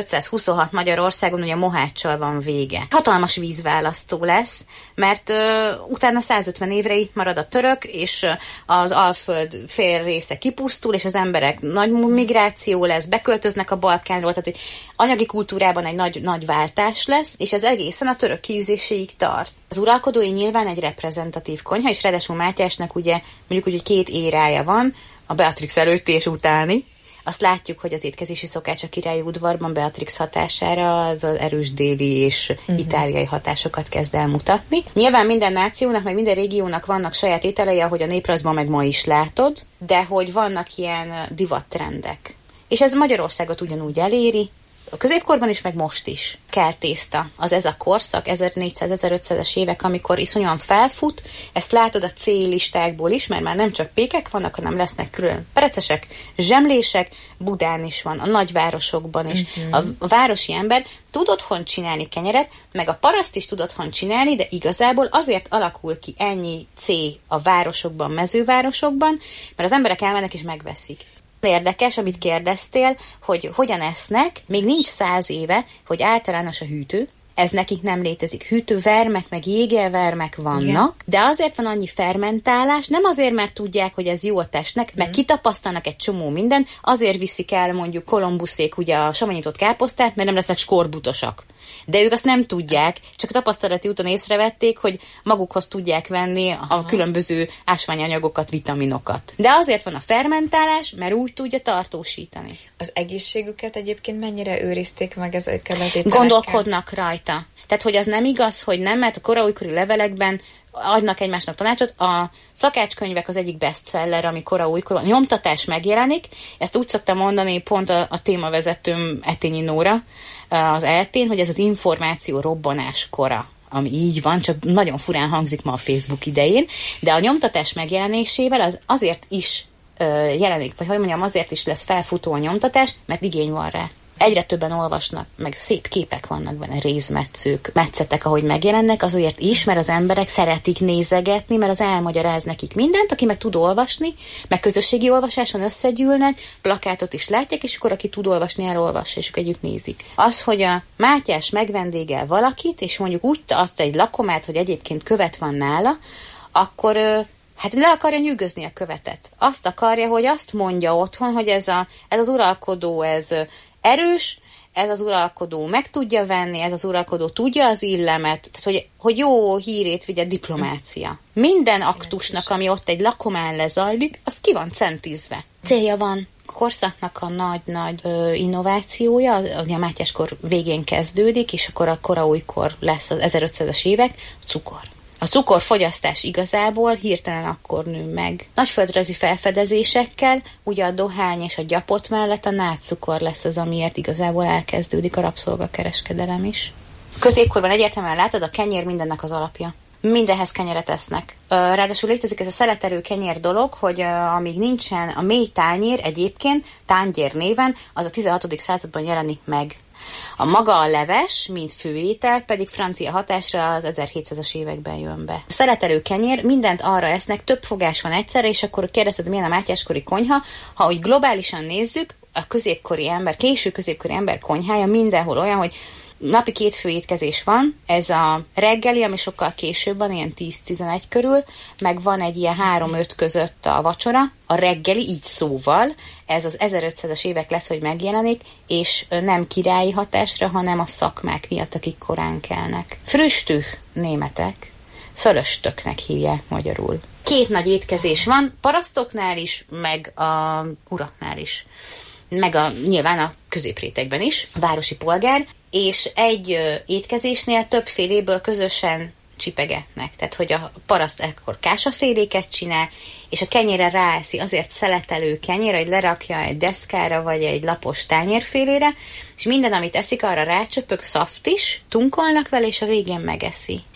N: 1526 Magyarországon ugye Moháccsal van vége. Hatalmas vízválasztó lesz, mert utána 150 évre itt marad a török, és az Alföld fél része kipusztul, és az emberek nagy migráció lesz, beköltöznek a Balkánról, tehát hogy anyagi kultúrában egy nagy váltás lesz, és ez egészen a török kiűzéséig tart. Az uralkodói nyilván egy reprezentatív konyha, és ráadásul Mátyásnak ugye mondjuk úgy, hogy 2 érája van, a Beatrix előtti és utáni. Azt látjuk, hogy az étkezési szokács a királyi udvarban Beatrix hatására az erős déli és itáliai hatásokat kezd el mutatni. Nyilván minden nációnak, meg minden régiónak vannak saját ételei, ahogy a néprajzban meg ma is látod, de hogy vannak ilyen divattrendek. És ez Magyarországot ugyanúgy eléri, a középkorban is, meg most is kell tészta. Ez a korszak, 1400-1500-es évek, amikor iszonyúan felfut, ezt látod a C-listákból is, mert már nem csak pékek vannak, hanem lesznek külön perecesek, zsemlések, Budán is van, a nagyvárosokban is. A városi ember tud otthon csinálni kenyeret, meg a paraszt is tud otthon csinálni, de igazából azért alakul ki ennyi C a városokban, mezővárosokban, mert az emberek elmennek és megveszik. Érdekes, amit kérdeztél, hogy hogyan esznek, még nincs 100 éve, hogy általános a hűtő, ez nekik nem létezik. Hűtővermek, meg jégelvermek vannak, igen, de azért van annyi fermentálás, nem azért, mert tudják, hogy ez jó a testnek, meg kitapasztalnak egy csomó minden, azért viszik el mondjuk Kolumbuszék ugye a savanyított káposztát, mert nem lesznek skorbutosak. De ők azt nem tudják, csak a tapasztalati úton észrevették, hogy magukhoz tudják venni a különböző ásványanyagokat, vitaminokat. De azért van a fermentálás, mert úgy tudja tartósítani.
M: Az egészségüket egyébként mennyire őrizték meg ezekkel az ételekkel?
N: Gondolkodnak rajta. Tehát, hogy az nem igaz, hogy nem, mert a koraújkori levelekben adnak egymásnak tanácsot. A szakácskönyvek az egyik bestseller, ami koraújkor a nyomtatás megjelenik. Ezt úgy szoktam mondani, pont a témavezetőm Etényi Nóra az eltén, hogy ez az információ robbanás kora, ami így van, csak nagyon furán hangzik ma a Facebook idején, de a nyomtatás megjelenésével az azért is jelenik, vagy hogy mondjam, azért is lesz felfutó a nyomtatás, mert igény van rá. Egyre többen olvasnak, meg szép képek vannak benne, rézmetszők, metszetek, ahogy megjelennek, azért is, mert az emberek szeretik nézegetni, mert az elmagyaráz nekik mindent, aki meg tud olvasni, meg közösségi olvasáson összegyűlnek, plakátot is látják, és akkor aki tud olvasni, elolvassa, és ők együtt nézik. Az, hogy a Mátyás megvendégel valakit, és mondjuk úgy ad egy lakomát, hogy egyébként követ van nála, akkor hát le akarja nyűgözni a követet. Azt akarja, hogy azt mondja otthon, hogy ez az uralkodó, ez erős, ez az uralkodó meg tudja venni, ez az uralkodó tudja az illemet, tehát hogy jó hírét vigye diplomácia. Minden aktusnak, ami ott egy lakomán lezajlik, az ki van centízve. Célja van. A korszaknak a nagy-nagy innovációja, a Mátyáskor végén kezdődik, és akkor a koraújkor lesz az 1500-es évek, a cukor. A cukorfogyasztás igazából hirtelen akkor nő meg. Nagyföldrajzi felfedezésekkel, ugye a dohány és a gyapot mellett a nátszukor lesz az, amiért igazából elkezdődik a rabszolgakereskedelem is. Középkorban egyértelműen látod, a kenyér mindennek az alapja. Mindenhez kenyeret esznek. Ráadásul létezik ez a szeletelő kenyér dolog, hogy amíg nincsen a mély tányér egyébként, tányér néven, az a 16. században jelenik meg. A maga a leves, mint főétel, pedig francia hatásra az 1700-as években jön be. A szeletelő kenyér, mindent arra esznek, több fogás van egyszerre, és akkor kérdezted, milyen a mátyáskori konyha. Ha úgy globálisan nézzük, a középkori ember, késő középkori ember konyhája mindenhol olyan, hogy napi 2 főétkezés van, ez a reggeli, ami sokkal később van, ilyen 10-11 körül, meg van egy ilyen 3-5 között a vacsora, a reggeli, így szóval, ez az 1500-as évek lesz, hogy megjelenik, és nem királyi hatásra, hanem a szakmák miatt, akik korán kelnek. Frühstück németek, fölöstöknek hívják magyarul. 2 nagy étkezés van, parasztoknál is, meg a uraknál is. Meg nyilván a középrétegben is, a városi polgár, és egy étkezésnél többféléből közösen csipegetnek. Tehát, hogy a paraszt ekkor kásaféléket csinál, és a kenyérre ráeszi, azért szeletelő kenyér, hogy lerakja egy deszkára, vagy egy lapos tányérfélére, és minden, amit eszik, arra rácsöpök, szaft is, tunkolnak vele, és a végén megeszi.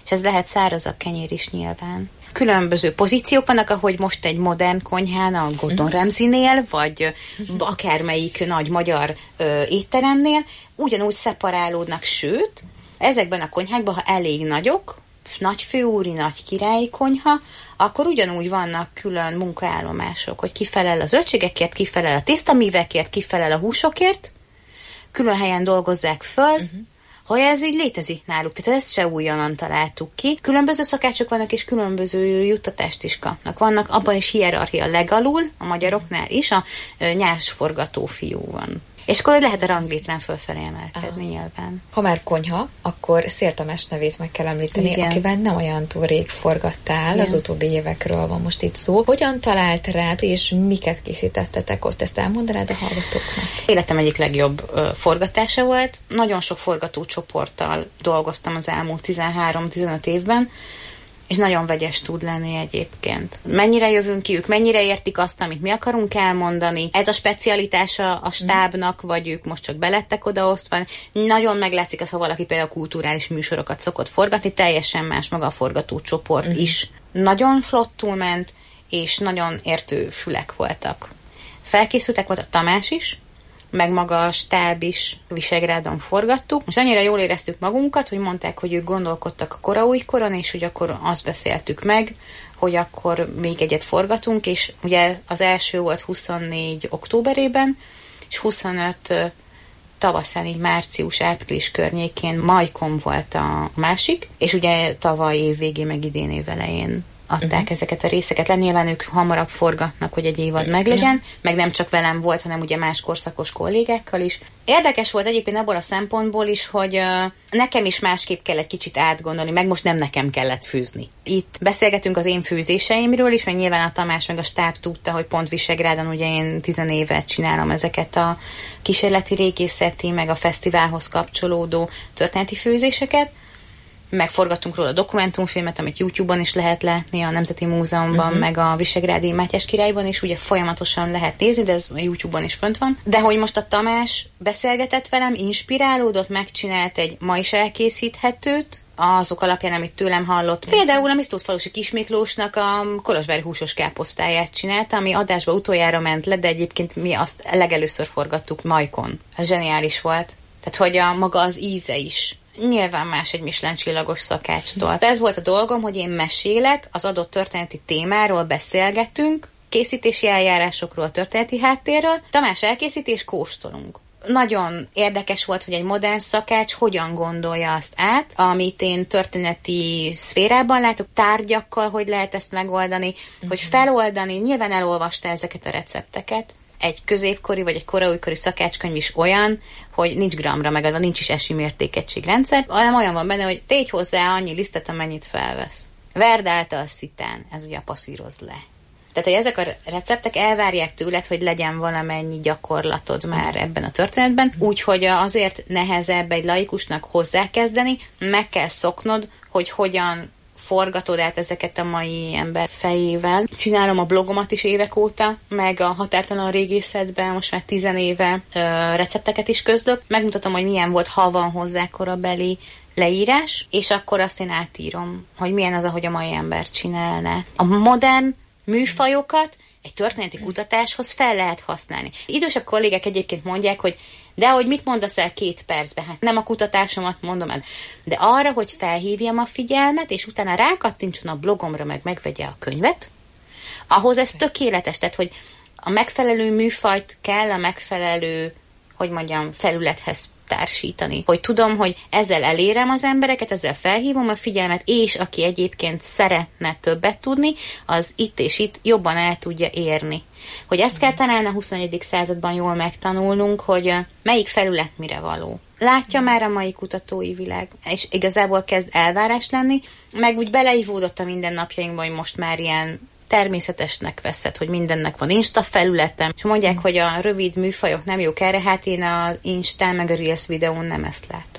N: és ez lehet szárazabb kenyér is nyilván. Különböző pozíciók vannak, ahogy most egy modern konyhán, a Gordon Ramsaynél, vagy akármelyik nagy magyar étteremnél, ugyanúgy szeparálódnak, sőt, ezekben a konyhákban, ha elég nagyok, nagy főúri, nagy királyi konyha, akkor ugyanúgy vannak külön munkaállomások, hogy ki felel a zöldségekért, ki felel a tésztamívekért, ki felel a húsokért, külön helyen dolgozzák föl, hogy ez így létezik náluk, tehát ezt se újonnan találtuk ki. Különböző szakácsok vannak, és különböző juttatást is kapnak. Vannak abban is hierarchia legalul, a magyaroknál is, a nyársforgató fiú van. És akkor lehet a ranglétrán fölfelé emelkedni nyilván.
M: Ha már konyha, akkor Szél Tamás nevét meg kell említeni, igen, akivel nem olyan túl rég forgattál, igen, az utóbbi évekről van most itt szó. Hogyan talált rád, és miket készítettetek ott? Ezt elmondanád a hallgatóknak?
N: Életem egyik legjobb forgatása volt. Nagyon sok forgatócsoporttal dolgoztam az elmúlt 13-15 évben, és nagyon vegyes tud lenni egyébként. Mennyire jövünk ki, ők mennyire értik azt, amit mi akarunk elmondani. Ez a specialitása a stábnak, vagy ők most csak belettek odaosztva. Nagyon meglátszik az, ha valaki például kulturális műsorokat szokott forgatni, teljesen más maga a forgatócsoport is. Nagyon flottul ment, és nagyon értő fülek voltak. Felkészültek volt a Tamás is, meg maga a stáb is, Visegrádon forgattuk. Most annyira jól éreztük magunkat, hogy mondták, hogy ők gondolkodtak a koraújkoron, és hogy akkor azt beszéltük meg, hogy akkor még egyet forgatunk, és ugye az első volt 24 októberében, és 25 tavaszán, így március-április környékén Majkon volt a másik, és ugye tavaly év végén, meg idén év elején adták ezeket a részeket le. Nyilván ők hamarabb forgatnak, hogy egy évad meglegyen, meg nem csak velem volt, hanem ugye más korszakos kollégákkal is. Érdekes volt egyébként abból a szempontból is, hogy nekem is másképp kell egy kicsit átgondolni, meg most nem nekem kellett fűzni. Itt beszélgetünk az én fűzéseimről is, meg nyilván a Tamás meg a stáb tudta, hogy pont Visegrádon ugye én 10 évet csinálom ezeket a kísérleti régészeti, meg a fesztiválhoz kapcsolódó történeti fűzéseket. Megforgattunk róla a dokumentumfilmet, amit YouTube-on is lehet látni, a Nemzeti Múzeumban, meg a Visegrádi Mátyás királyban is, ugye folyamatosan lehet nézni, de ez a YouTube-on is fönt van. De hogy most a Tamás beszélgetett velem, inspirálódott, megcsinált egy ma is elkészíthetőt, azok alapján, amit tőlem hallott. Például a Misztócfalusi Kismiklósnak a kolozsvári húsos káposztáját csinálta, ami adásba utoljára ment le, de egyébként mi azt legelőször forgattuk Majkon. Ez zseniális volt. Tehát, hogy a maga az íze is. Nyilván más egy Michelin csillagos szakácstól. De ez volt a dolgom, hogy én mesélek, az adott történeti témáról beszélgetünk, készítési eljárásokról, történeti háttérről, Tamás elkészíti és kóstolunk. Nagyon érdekes volt, hogy egy modern szakács hogyan gondolja azt át, amit én történeti szférában látok, tárgyakkal, hogy lehet ezt megoldani, hogy feloldani, nyilván elolvasta ezeket a recepteket. Egy középkori vagy egy koraújkori szakácskönyv is olyan, hogy nincs gramra megadva, nincs is esimértékegységrendszer, hanem olyan van benne, hogy tégy hozzá annyi lisztet, amennyit felvesz. Verd által szitán, ez ugye a passzírozd le. Tehát, hogy ezek a receptek elvárják tőled, hogy legyen valamennyi gyakorlatod már ebben a történetben, úgyhogy azért nehezebb egy laikusnak hozzákezdeni, meg kell szoknod, hogy hogyan forgatod át ezeket a mai ember fejével. Csinálom a blogomat is évek óta, meg a Határtalan régészetben most már 10 éve recepteket is közlök. Megmutatom, hogy milyen volt, ha van hozzá korabeli leírás, és akkor azt én átírom, hogy milyen az, ahogy a mai ember csinálná. A modern műfajokat egy történeti kutatáshoz fel lehet használni. Idősebb kollégák egyébként mondják, hogy de hogy mit mondasz el 2 percben? Hát nem a kutatásomat mondom el, de arra, hogy felhívjam a figyelmet, és utána rákattintson a blogomra, meg megvegye a könyvet, ahhoz ez tökéletes, tehát hogy a megfelelő műfajt kell a megfelelő, hogy mondjam, felülethez társítani. Hogy tudom, hogy ezzel elérem az embereket, ezzel felhívom a figyelmet, és aki egyébként szeretne többet tudni, az itt és itt jobban el tudja érni. Hogy ezt kell talán a 21. században jól megtanulnunk, hogy melyik felület mire való. Látja már a mai kutatói világ, és igazából kezd elvárás lenni, meg úgy beleivódott a mindennapjainkban, hogy most már ilyen természetesnek veszed, hogy mindennek van Insta felületem, és mondják, hogy a rövid műfajok nem jók erre, hát én az Instán meg a Reels videón nem ezt látom.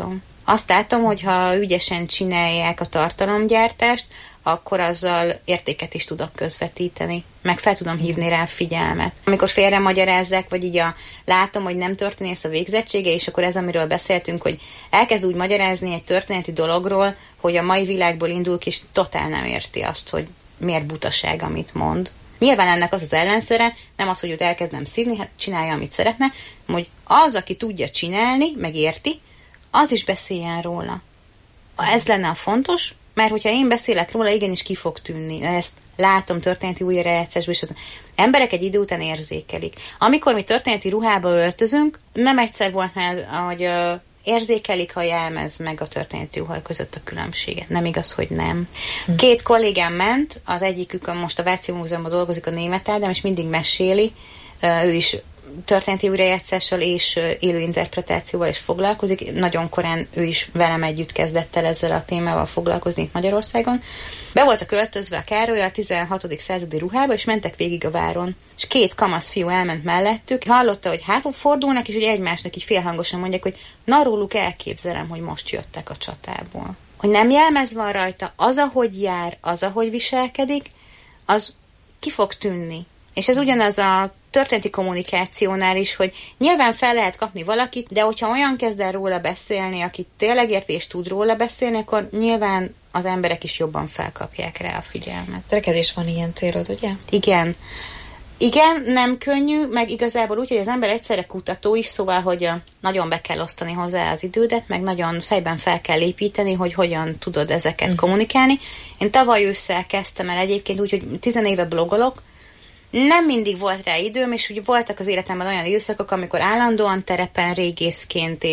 N: Azt látom, hogy ha ügyesen csinálják a tartalomgyártást, akkor azzal értéket is tudok közvetíteni, meg fel tudom hívni rá figyelmet. Amikor félre magyarázzák, vagy így látom, hogy nem történész a végzettsége, és akkor ez, amiről beszéltünk, hogy elkezd úgy magyarázni egy történeti dologról, hogy a mai világból indul ki, és totál nem érti azt, hogy miért butaság, amit mond. Nyilván ennek az ellenszere, nem az, hogy őt elkezdem szívni, hát csinálja, amit szeretne, hogy az, aki tudja csinálni, meg érti, az is beszéljen róla. Ez lenne a fontos, mert hogyha én beszélek róla, igenis ki fog tűnni. Ezt látom történeti újrajátszásban, és az emberek egy idő után érzékelik. Amikor mi történeti ruhába öltözünk, nem egyszer volt már, hogy érzékelik a jelmez meg a történeti ruha között a különbséget. Nem igaz, hogy nem. 2 kollégám ment, az egyikük most a Váci Múzeumban dolgozik, a Németh Ádám, és mindig meséli, ő is történeti újrajátszással és élő interpretációval is foglalkozik. Nagyon korán ő is velem együtt kezdett el ezzel a témával foglalkozni itt Magyarországon. Be voltak öltözve a Károly a 16. századi ruhába, és mentek végig a váron. És 2 kamasz fiú elment mellettük, hallotta, hogy hátul fordulnak, és ugye egymásnak így félhangosan mondják, hogy na, róluk elképzelem, hogy most jöttek a csatából. Hogy nem jelmez van rajta, az, ahogy jár, az, ahogy viselkedik, az ki fog tűnni. És ez ugyanaz a történeti kommunikációnál is, hogy nyilván fel lehet kapni valakit, de hogyha olyan kezd el róla beszélni, aki tényleg érti és tud róla beszélni, akkor nyilván az emberek is jobban felkapják rá a figyelmet.
M: Neked is van ilyen célod, ugye?
N: Igen. Igen, nem könnyű, meg igazából úgy, hogy az ember egyszerre kutató is, szóval, hogy nagyon be kell osztani hozzá az idődet, meg nagyon fejben fel kell építeni, hogy hogyan tudod ezeket kommunikálni. Én tavaly ősszel kezdtem el egyébként úgy, hogy 10 éve blogolok, nem mindig volt rá időm, és úgy voltak az életemben olyan időszakok, amikor állandóan terepen régészként,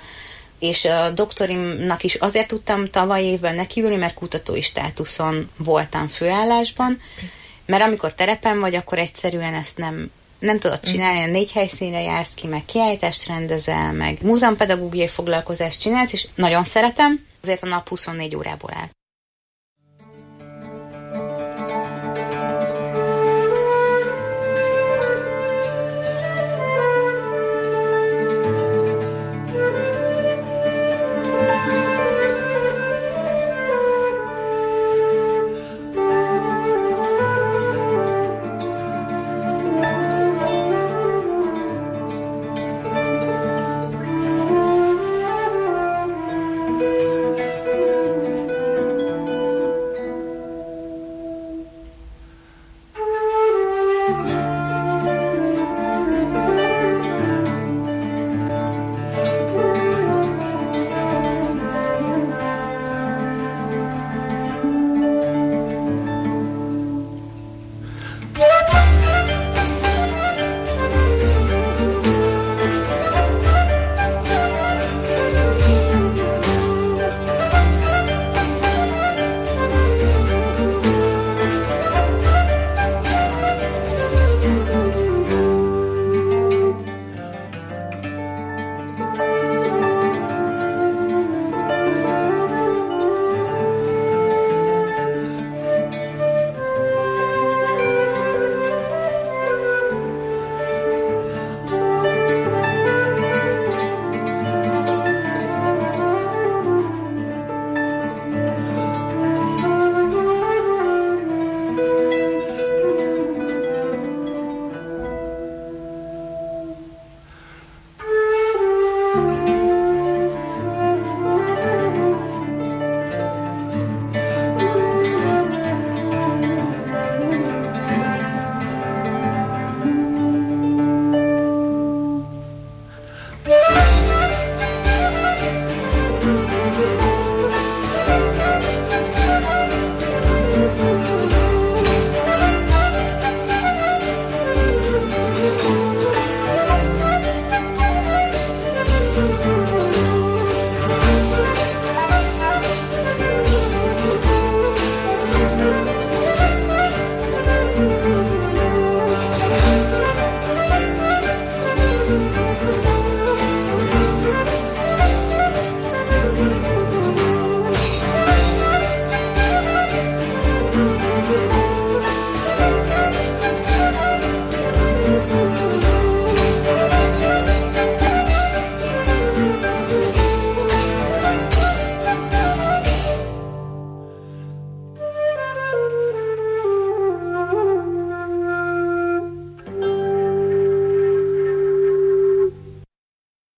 N: és a doktorimnak is azért tudtam tavaly évben nekiülni, mert kutatói státuszon voltam főállásban, mert amikor terepen vagy, akkor egyszerűen ezt nem tudod csinálni, 4 helyszínre jársz ki, meg kiállítást rendezel, meg múzeumpedagógiai foglalkozást csinálsz, és nagyon szeretem, azért a nap 24 órából áll.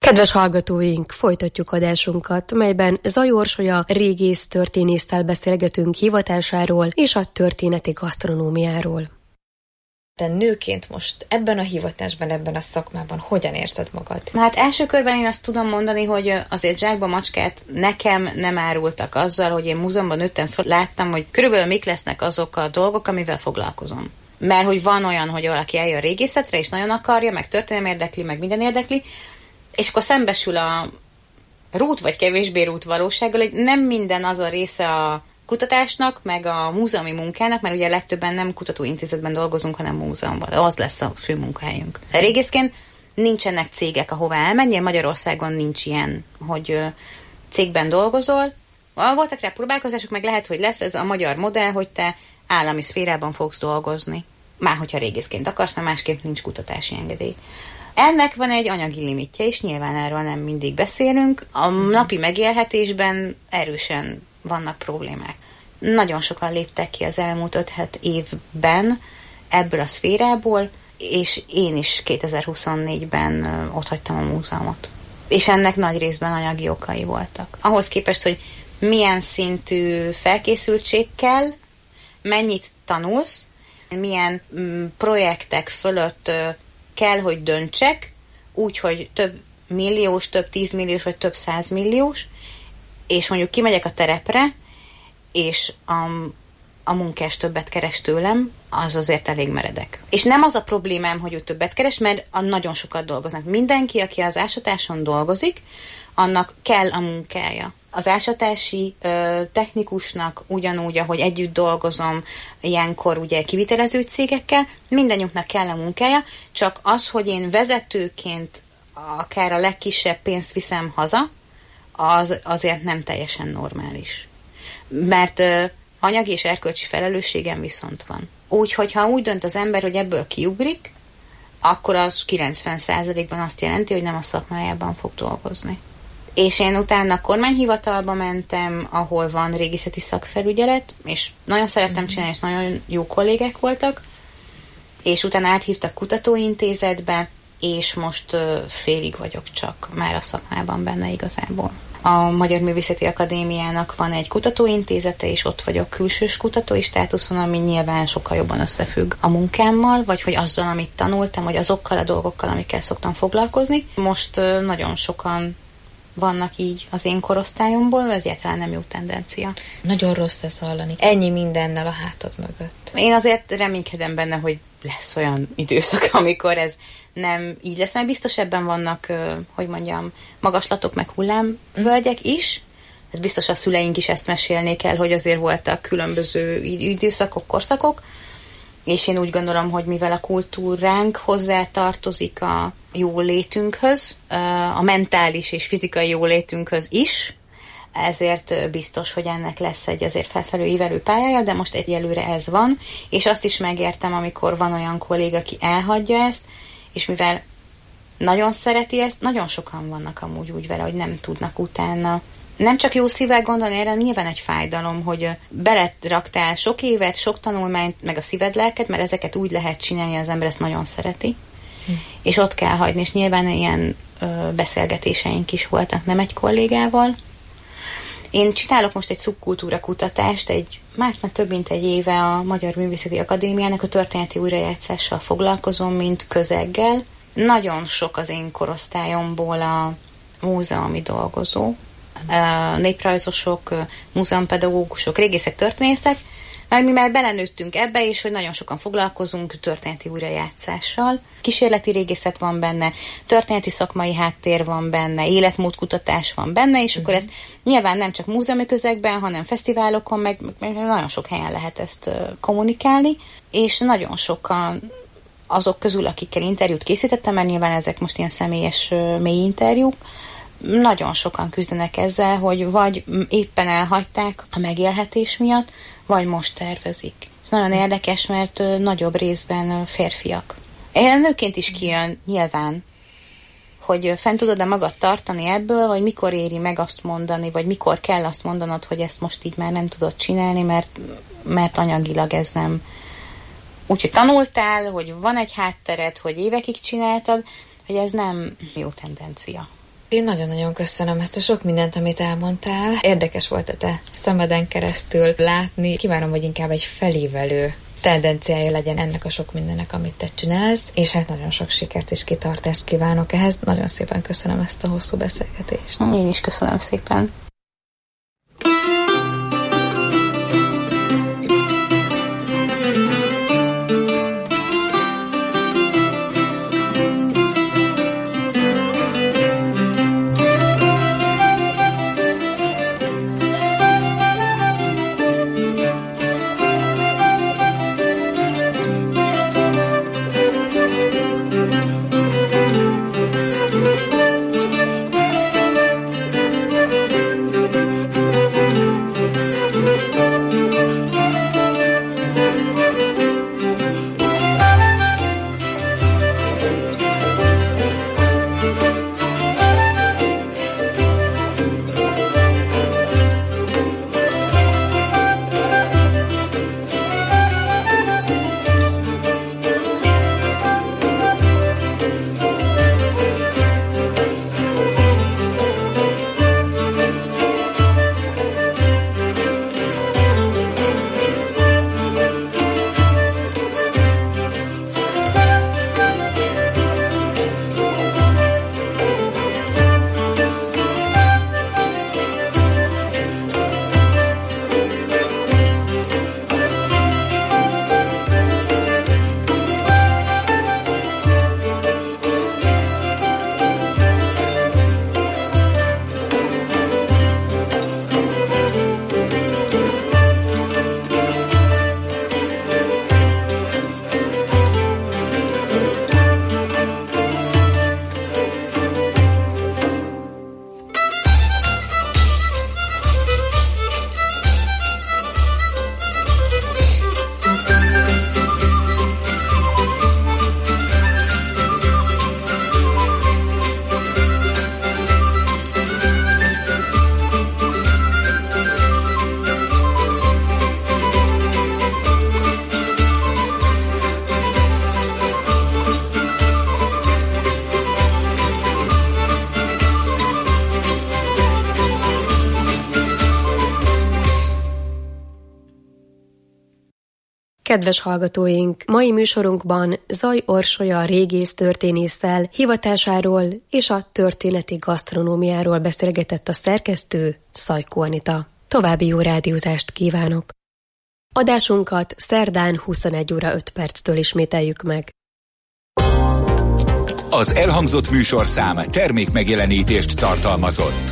L: Kedves hallgatóink, folytatjuk adásunkat, melyben Zaj Orsolya régész történésszel beszélgetünk hivatásáról és a történeti gasztronómiáról.
M: De nőként most ebben a hivatásban, ebben a szakmában hogyan érzed magad?
N: Hát első körben én azt tudom mondani, hogy azért zsákba macskát nekem nem árultak azzal, hogy én múzeumban nőttem föl, láttam, hogy körülbelül mik lesznek azok a dolgok, amivel foglalkozom. Mert hogy van olyan, hogy valaki eljön régészetre, és nagyon akarja, meg történelem érdekli, meg minden érdekli, és akkor szembesül a rút vagy kevésbé rút valósággal, hogy nem minden az a része a kutatásnak, meg a múzeumi munkának, mert ugye legtöbben nem kutatóintézetben dolgozunk, hanem múzeumban. Az lesz a fő munkahelyünk. Régészként nincsenek cégek, ahová elmenjél. Magyarországon nincs ilyen, hogy cégben dolgozol. Voltak rá próbálkozások, meg lehet, hogy lesz ez a magyar modell, hogy te állami szférában fogsz dolgozni. Már hogyha régészként akarsz, mert másképp nincs kutatási engedély. Ennek van egy anyagi limitje, és nyilván erről nem mindig beszélünk. A napi megélhetésben erősen vannak problémák. Nagyon sokan léptek ki az elmúlt 5 évben ebből a szférából, és én is 2024-ben otthagytam a múzeumot. És ennek nagy részben anyagi okai voltak. Ahhoz képest, hogy milyen szintű felkészültség kell, mennyit tanulsz, milyen projektek fölött kell, hogy döntsek, úgy, hogy több milliós, több 10 milliós, vagy több 100 milliós, és mondjuk kimegyek a terepre, és a munkás többet keres tőlem, az azért elég meredek. És nem az a problémám, hogy ő többet keres, mert nagyon sokat dolgoznak. Mindenki, aki az ásatáson dolgozik, annak kell a munkája. Az ásatási technikusnak ugyanúgy, ahogy együtt dolgozom ilyenkor ugye kivitelező cégekkel, mindannyiunknak kell a munkája, csak az, hogy én vezetőként akár a legkisebb pénzt viszem haza, az azért nem teljesen normális. Mert anyagi és erkölcsi felelősségem viszont van. Úgyhogy ha úgy dönt az ember, hogy ebből kiugrik, akkor az 90%-ban azt jelenti, hogy nem a szakmájában fog dolgozni. És én utána kormányhivatalba mentem, ahol van régészeti szakfelügyelet, és nagyon szerettem csinálni, és nagyon jó kollégák voltak, és utána áthívtak kutatóintézetbe, és most félig vagyok csak már a szakmában benne igazából. A Magyar Művészeti Akadémiának van egy kutatóintézete, és ott vagyok külsős kutatói státuszon, ami nyilván sokkal jobban összefügg a munkámmal, vagy hogy azzal, amit tanultam, vagy azokkal a dolgokkal, amikkel szoktam foglalkozni. Most nagyon sokan vannak így az én korosztályomból, ez egyáltalán nem jó tendencia.
M: Nagyon rossz ez hallani. Ennyi mindennel a hátad mögött.
N: Én azért reménykedem benne, hogy lesz olyan időszak, amikor ez nem így lesz, mert biztos ebben vannak, hogy mondjam, magaslatok meg hullámvölgyek is. Ez biztos a szüleink is ezt mesélnék el, hogy azért voltak különböző időszakok, korszakok, és én úgy gondolom, hogy mivel a kultúránk hozzátartozik a jólétünkhöz, a mentális és fizikai jólétünkhöz is, ezért biztos, hogy ennek lesz egy azért felfelé ívelő pályája, de most egyelőre ez van, és azt is megértem, amikor van olyan kolléga, aki elhagyja ezt, és mivel nagyon szereti ezt, nagyon sokan vannak amúgy úgy vele, hogy nem tudnak utána. Nem csak jó szívvel gondolni erre, nyilván egy fájdalom, hogy beleraktál sok évet, sok tanulmányt, meg a szíved, lelked, mert ezeket úgy lehet csinálni, az ember ezt nagyon szereti. És ott kell hagyni, és nyilván ilyen beszélgetéseink is voltak, nem egy kollégával. Én csinálok most egy szubkultúra kutatást, már több mint egy éve a Magyar Művészeti Akadémiának a történeti újrajátszással foglalkozom, mint közeggel. Nagyon sok az én korosztályomból a múzeumi dolgozó, néprajzosok, múzeumpedagógusok, régészek, történészek, mert mi már belenőttünk ebbe, és hogy nagyon sokan foglalkozunk történeti újrajátszással. Kísérleti régészet van benne, történeti szakmai háttér van benne, életmódkutatás van benne, és akkor ezt nyilván nem csak múzeumi közegben, hanem fesztiválokon, meg nagyon sok helyen lehet ezt kommunikálni, és nagyon sokan azok közül, akikkel interjút készítettem, mert nyilván ezek most ilyen személyes mély interjúk, nagyon sokan küzdenek ezzel, hogy vagy éppen elhagyták a megélhetés miatt, vagy most tervezik. Nagyon érdekes, mert nagyobb részben férfiak. Nőként is kijön nyilván, hogy fent tudod-e magad tartani ebből, vagy mikor éri meg azt mondani, vagy mikor kell azt mondanod, hogy ezt most így már nem tudod csinálni, mert anyagilag ez nem. Úgyhogy tanultál, hogy van egy háttered, hogy évekig csináltad, hogy ez nem jó tendencia.
M: Én nagyon-nagyon köszönöm ezt a sok mindent, amit elmondtál. Érdekes volt a te szemeden keresztül látni. Kívánom, hogy inkább egy felévelő tendenciája legyen ennek a sok mindennek, amit te csinálsz, és hát nagyon sok sikert és kitartást kívánok ehhez. Nagyon szépen köszönöm ezt a hosszú beszélgetést.
N: Én is köszönöm szépen.
L: Kedves hallgatóink, mai műsorunkban Zay Orsolya régész történésszel hivatásáról és a történeti gasztronómiáról beszélgetett a szerkesztő, Szajkó Anita. További jó rádiózást kívánok! Adásunkat szerdán 21 óra 5 perctől ismételjük meg.
J: Az elhangzott műsorszám termékmegjelenítést tartalmazott.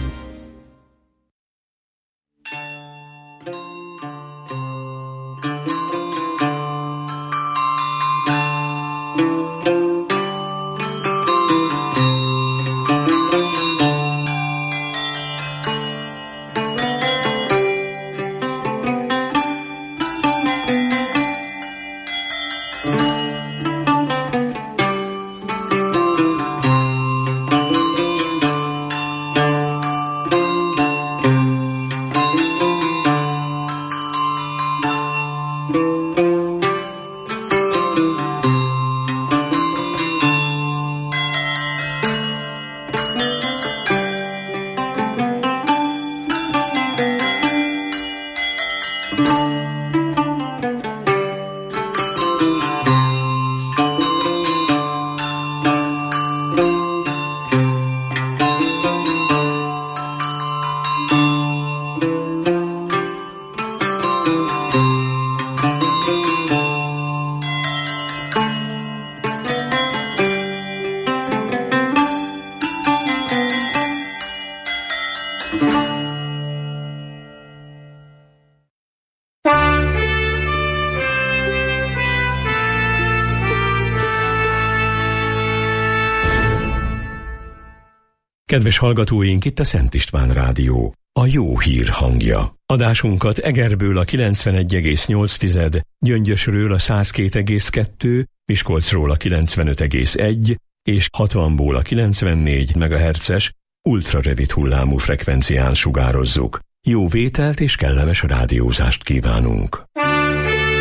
A: Kedves hallgatóink, itt a Szent István Rádió, a jó hír hangja. Adásunkat Egerből a 91,8, Gyöngyösről a 102,2, Miskolcról a 95,1 és 60-ból a 94 MHz-es ultrarövid hullámú frekvencián sugározzuk. Jó vételt és kellemes rádiózást kívánunk!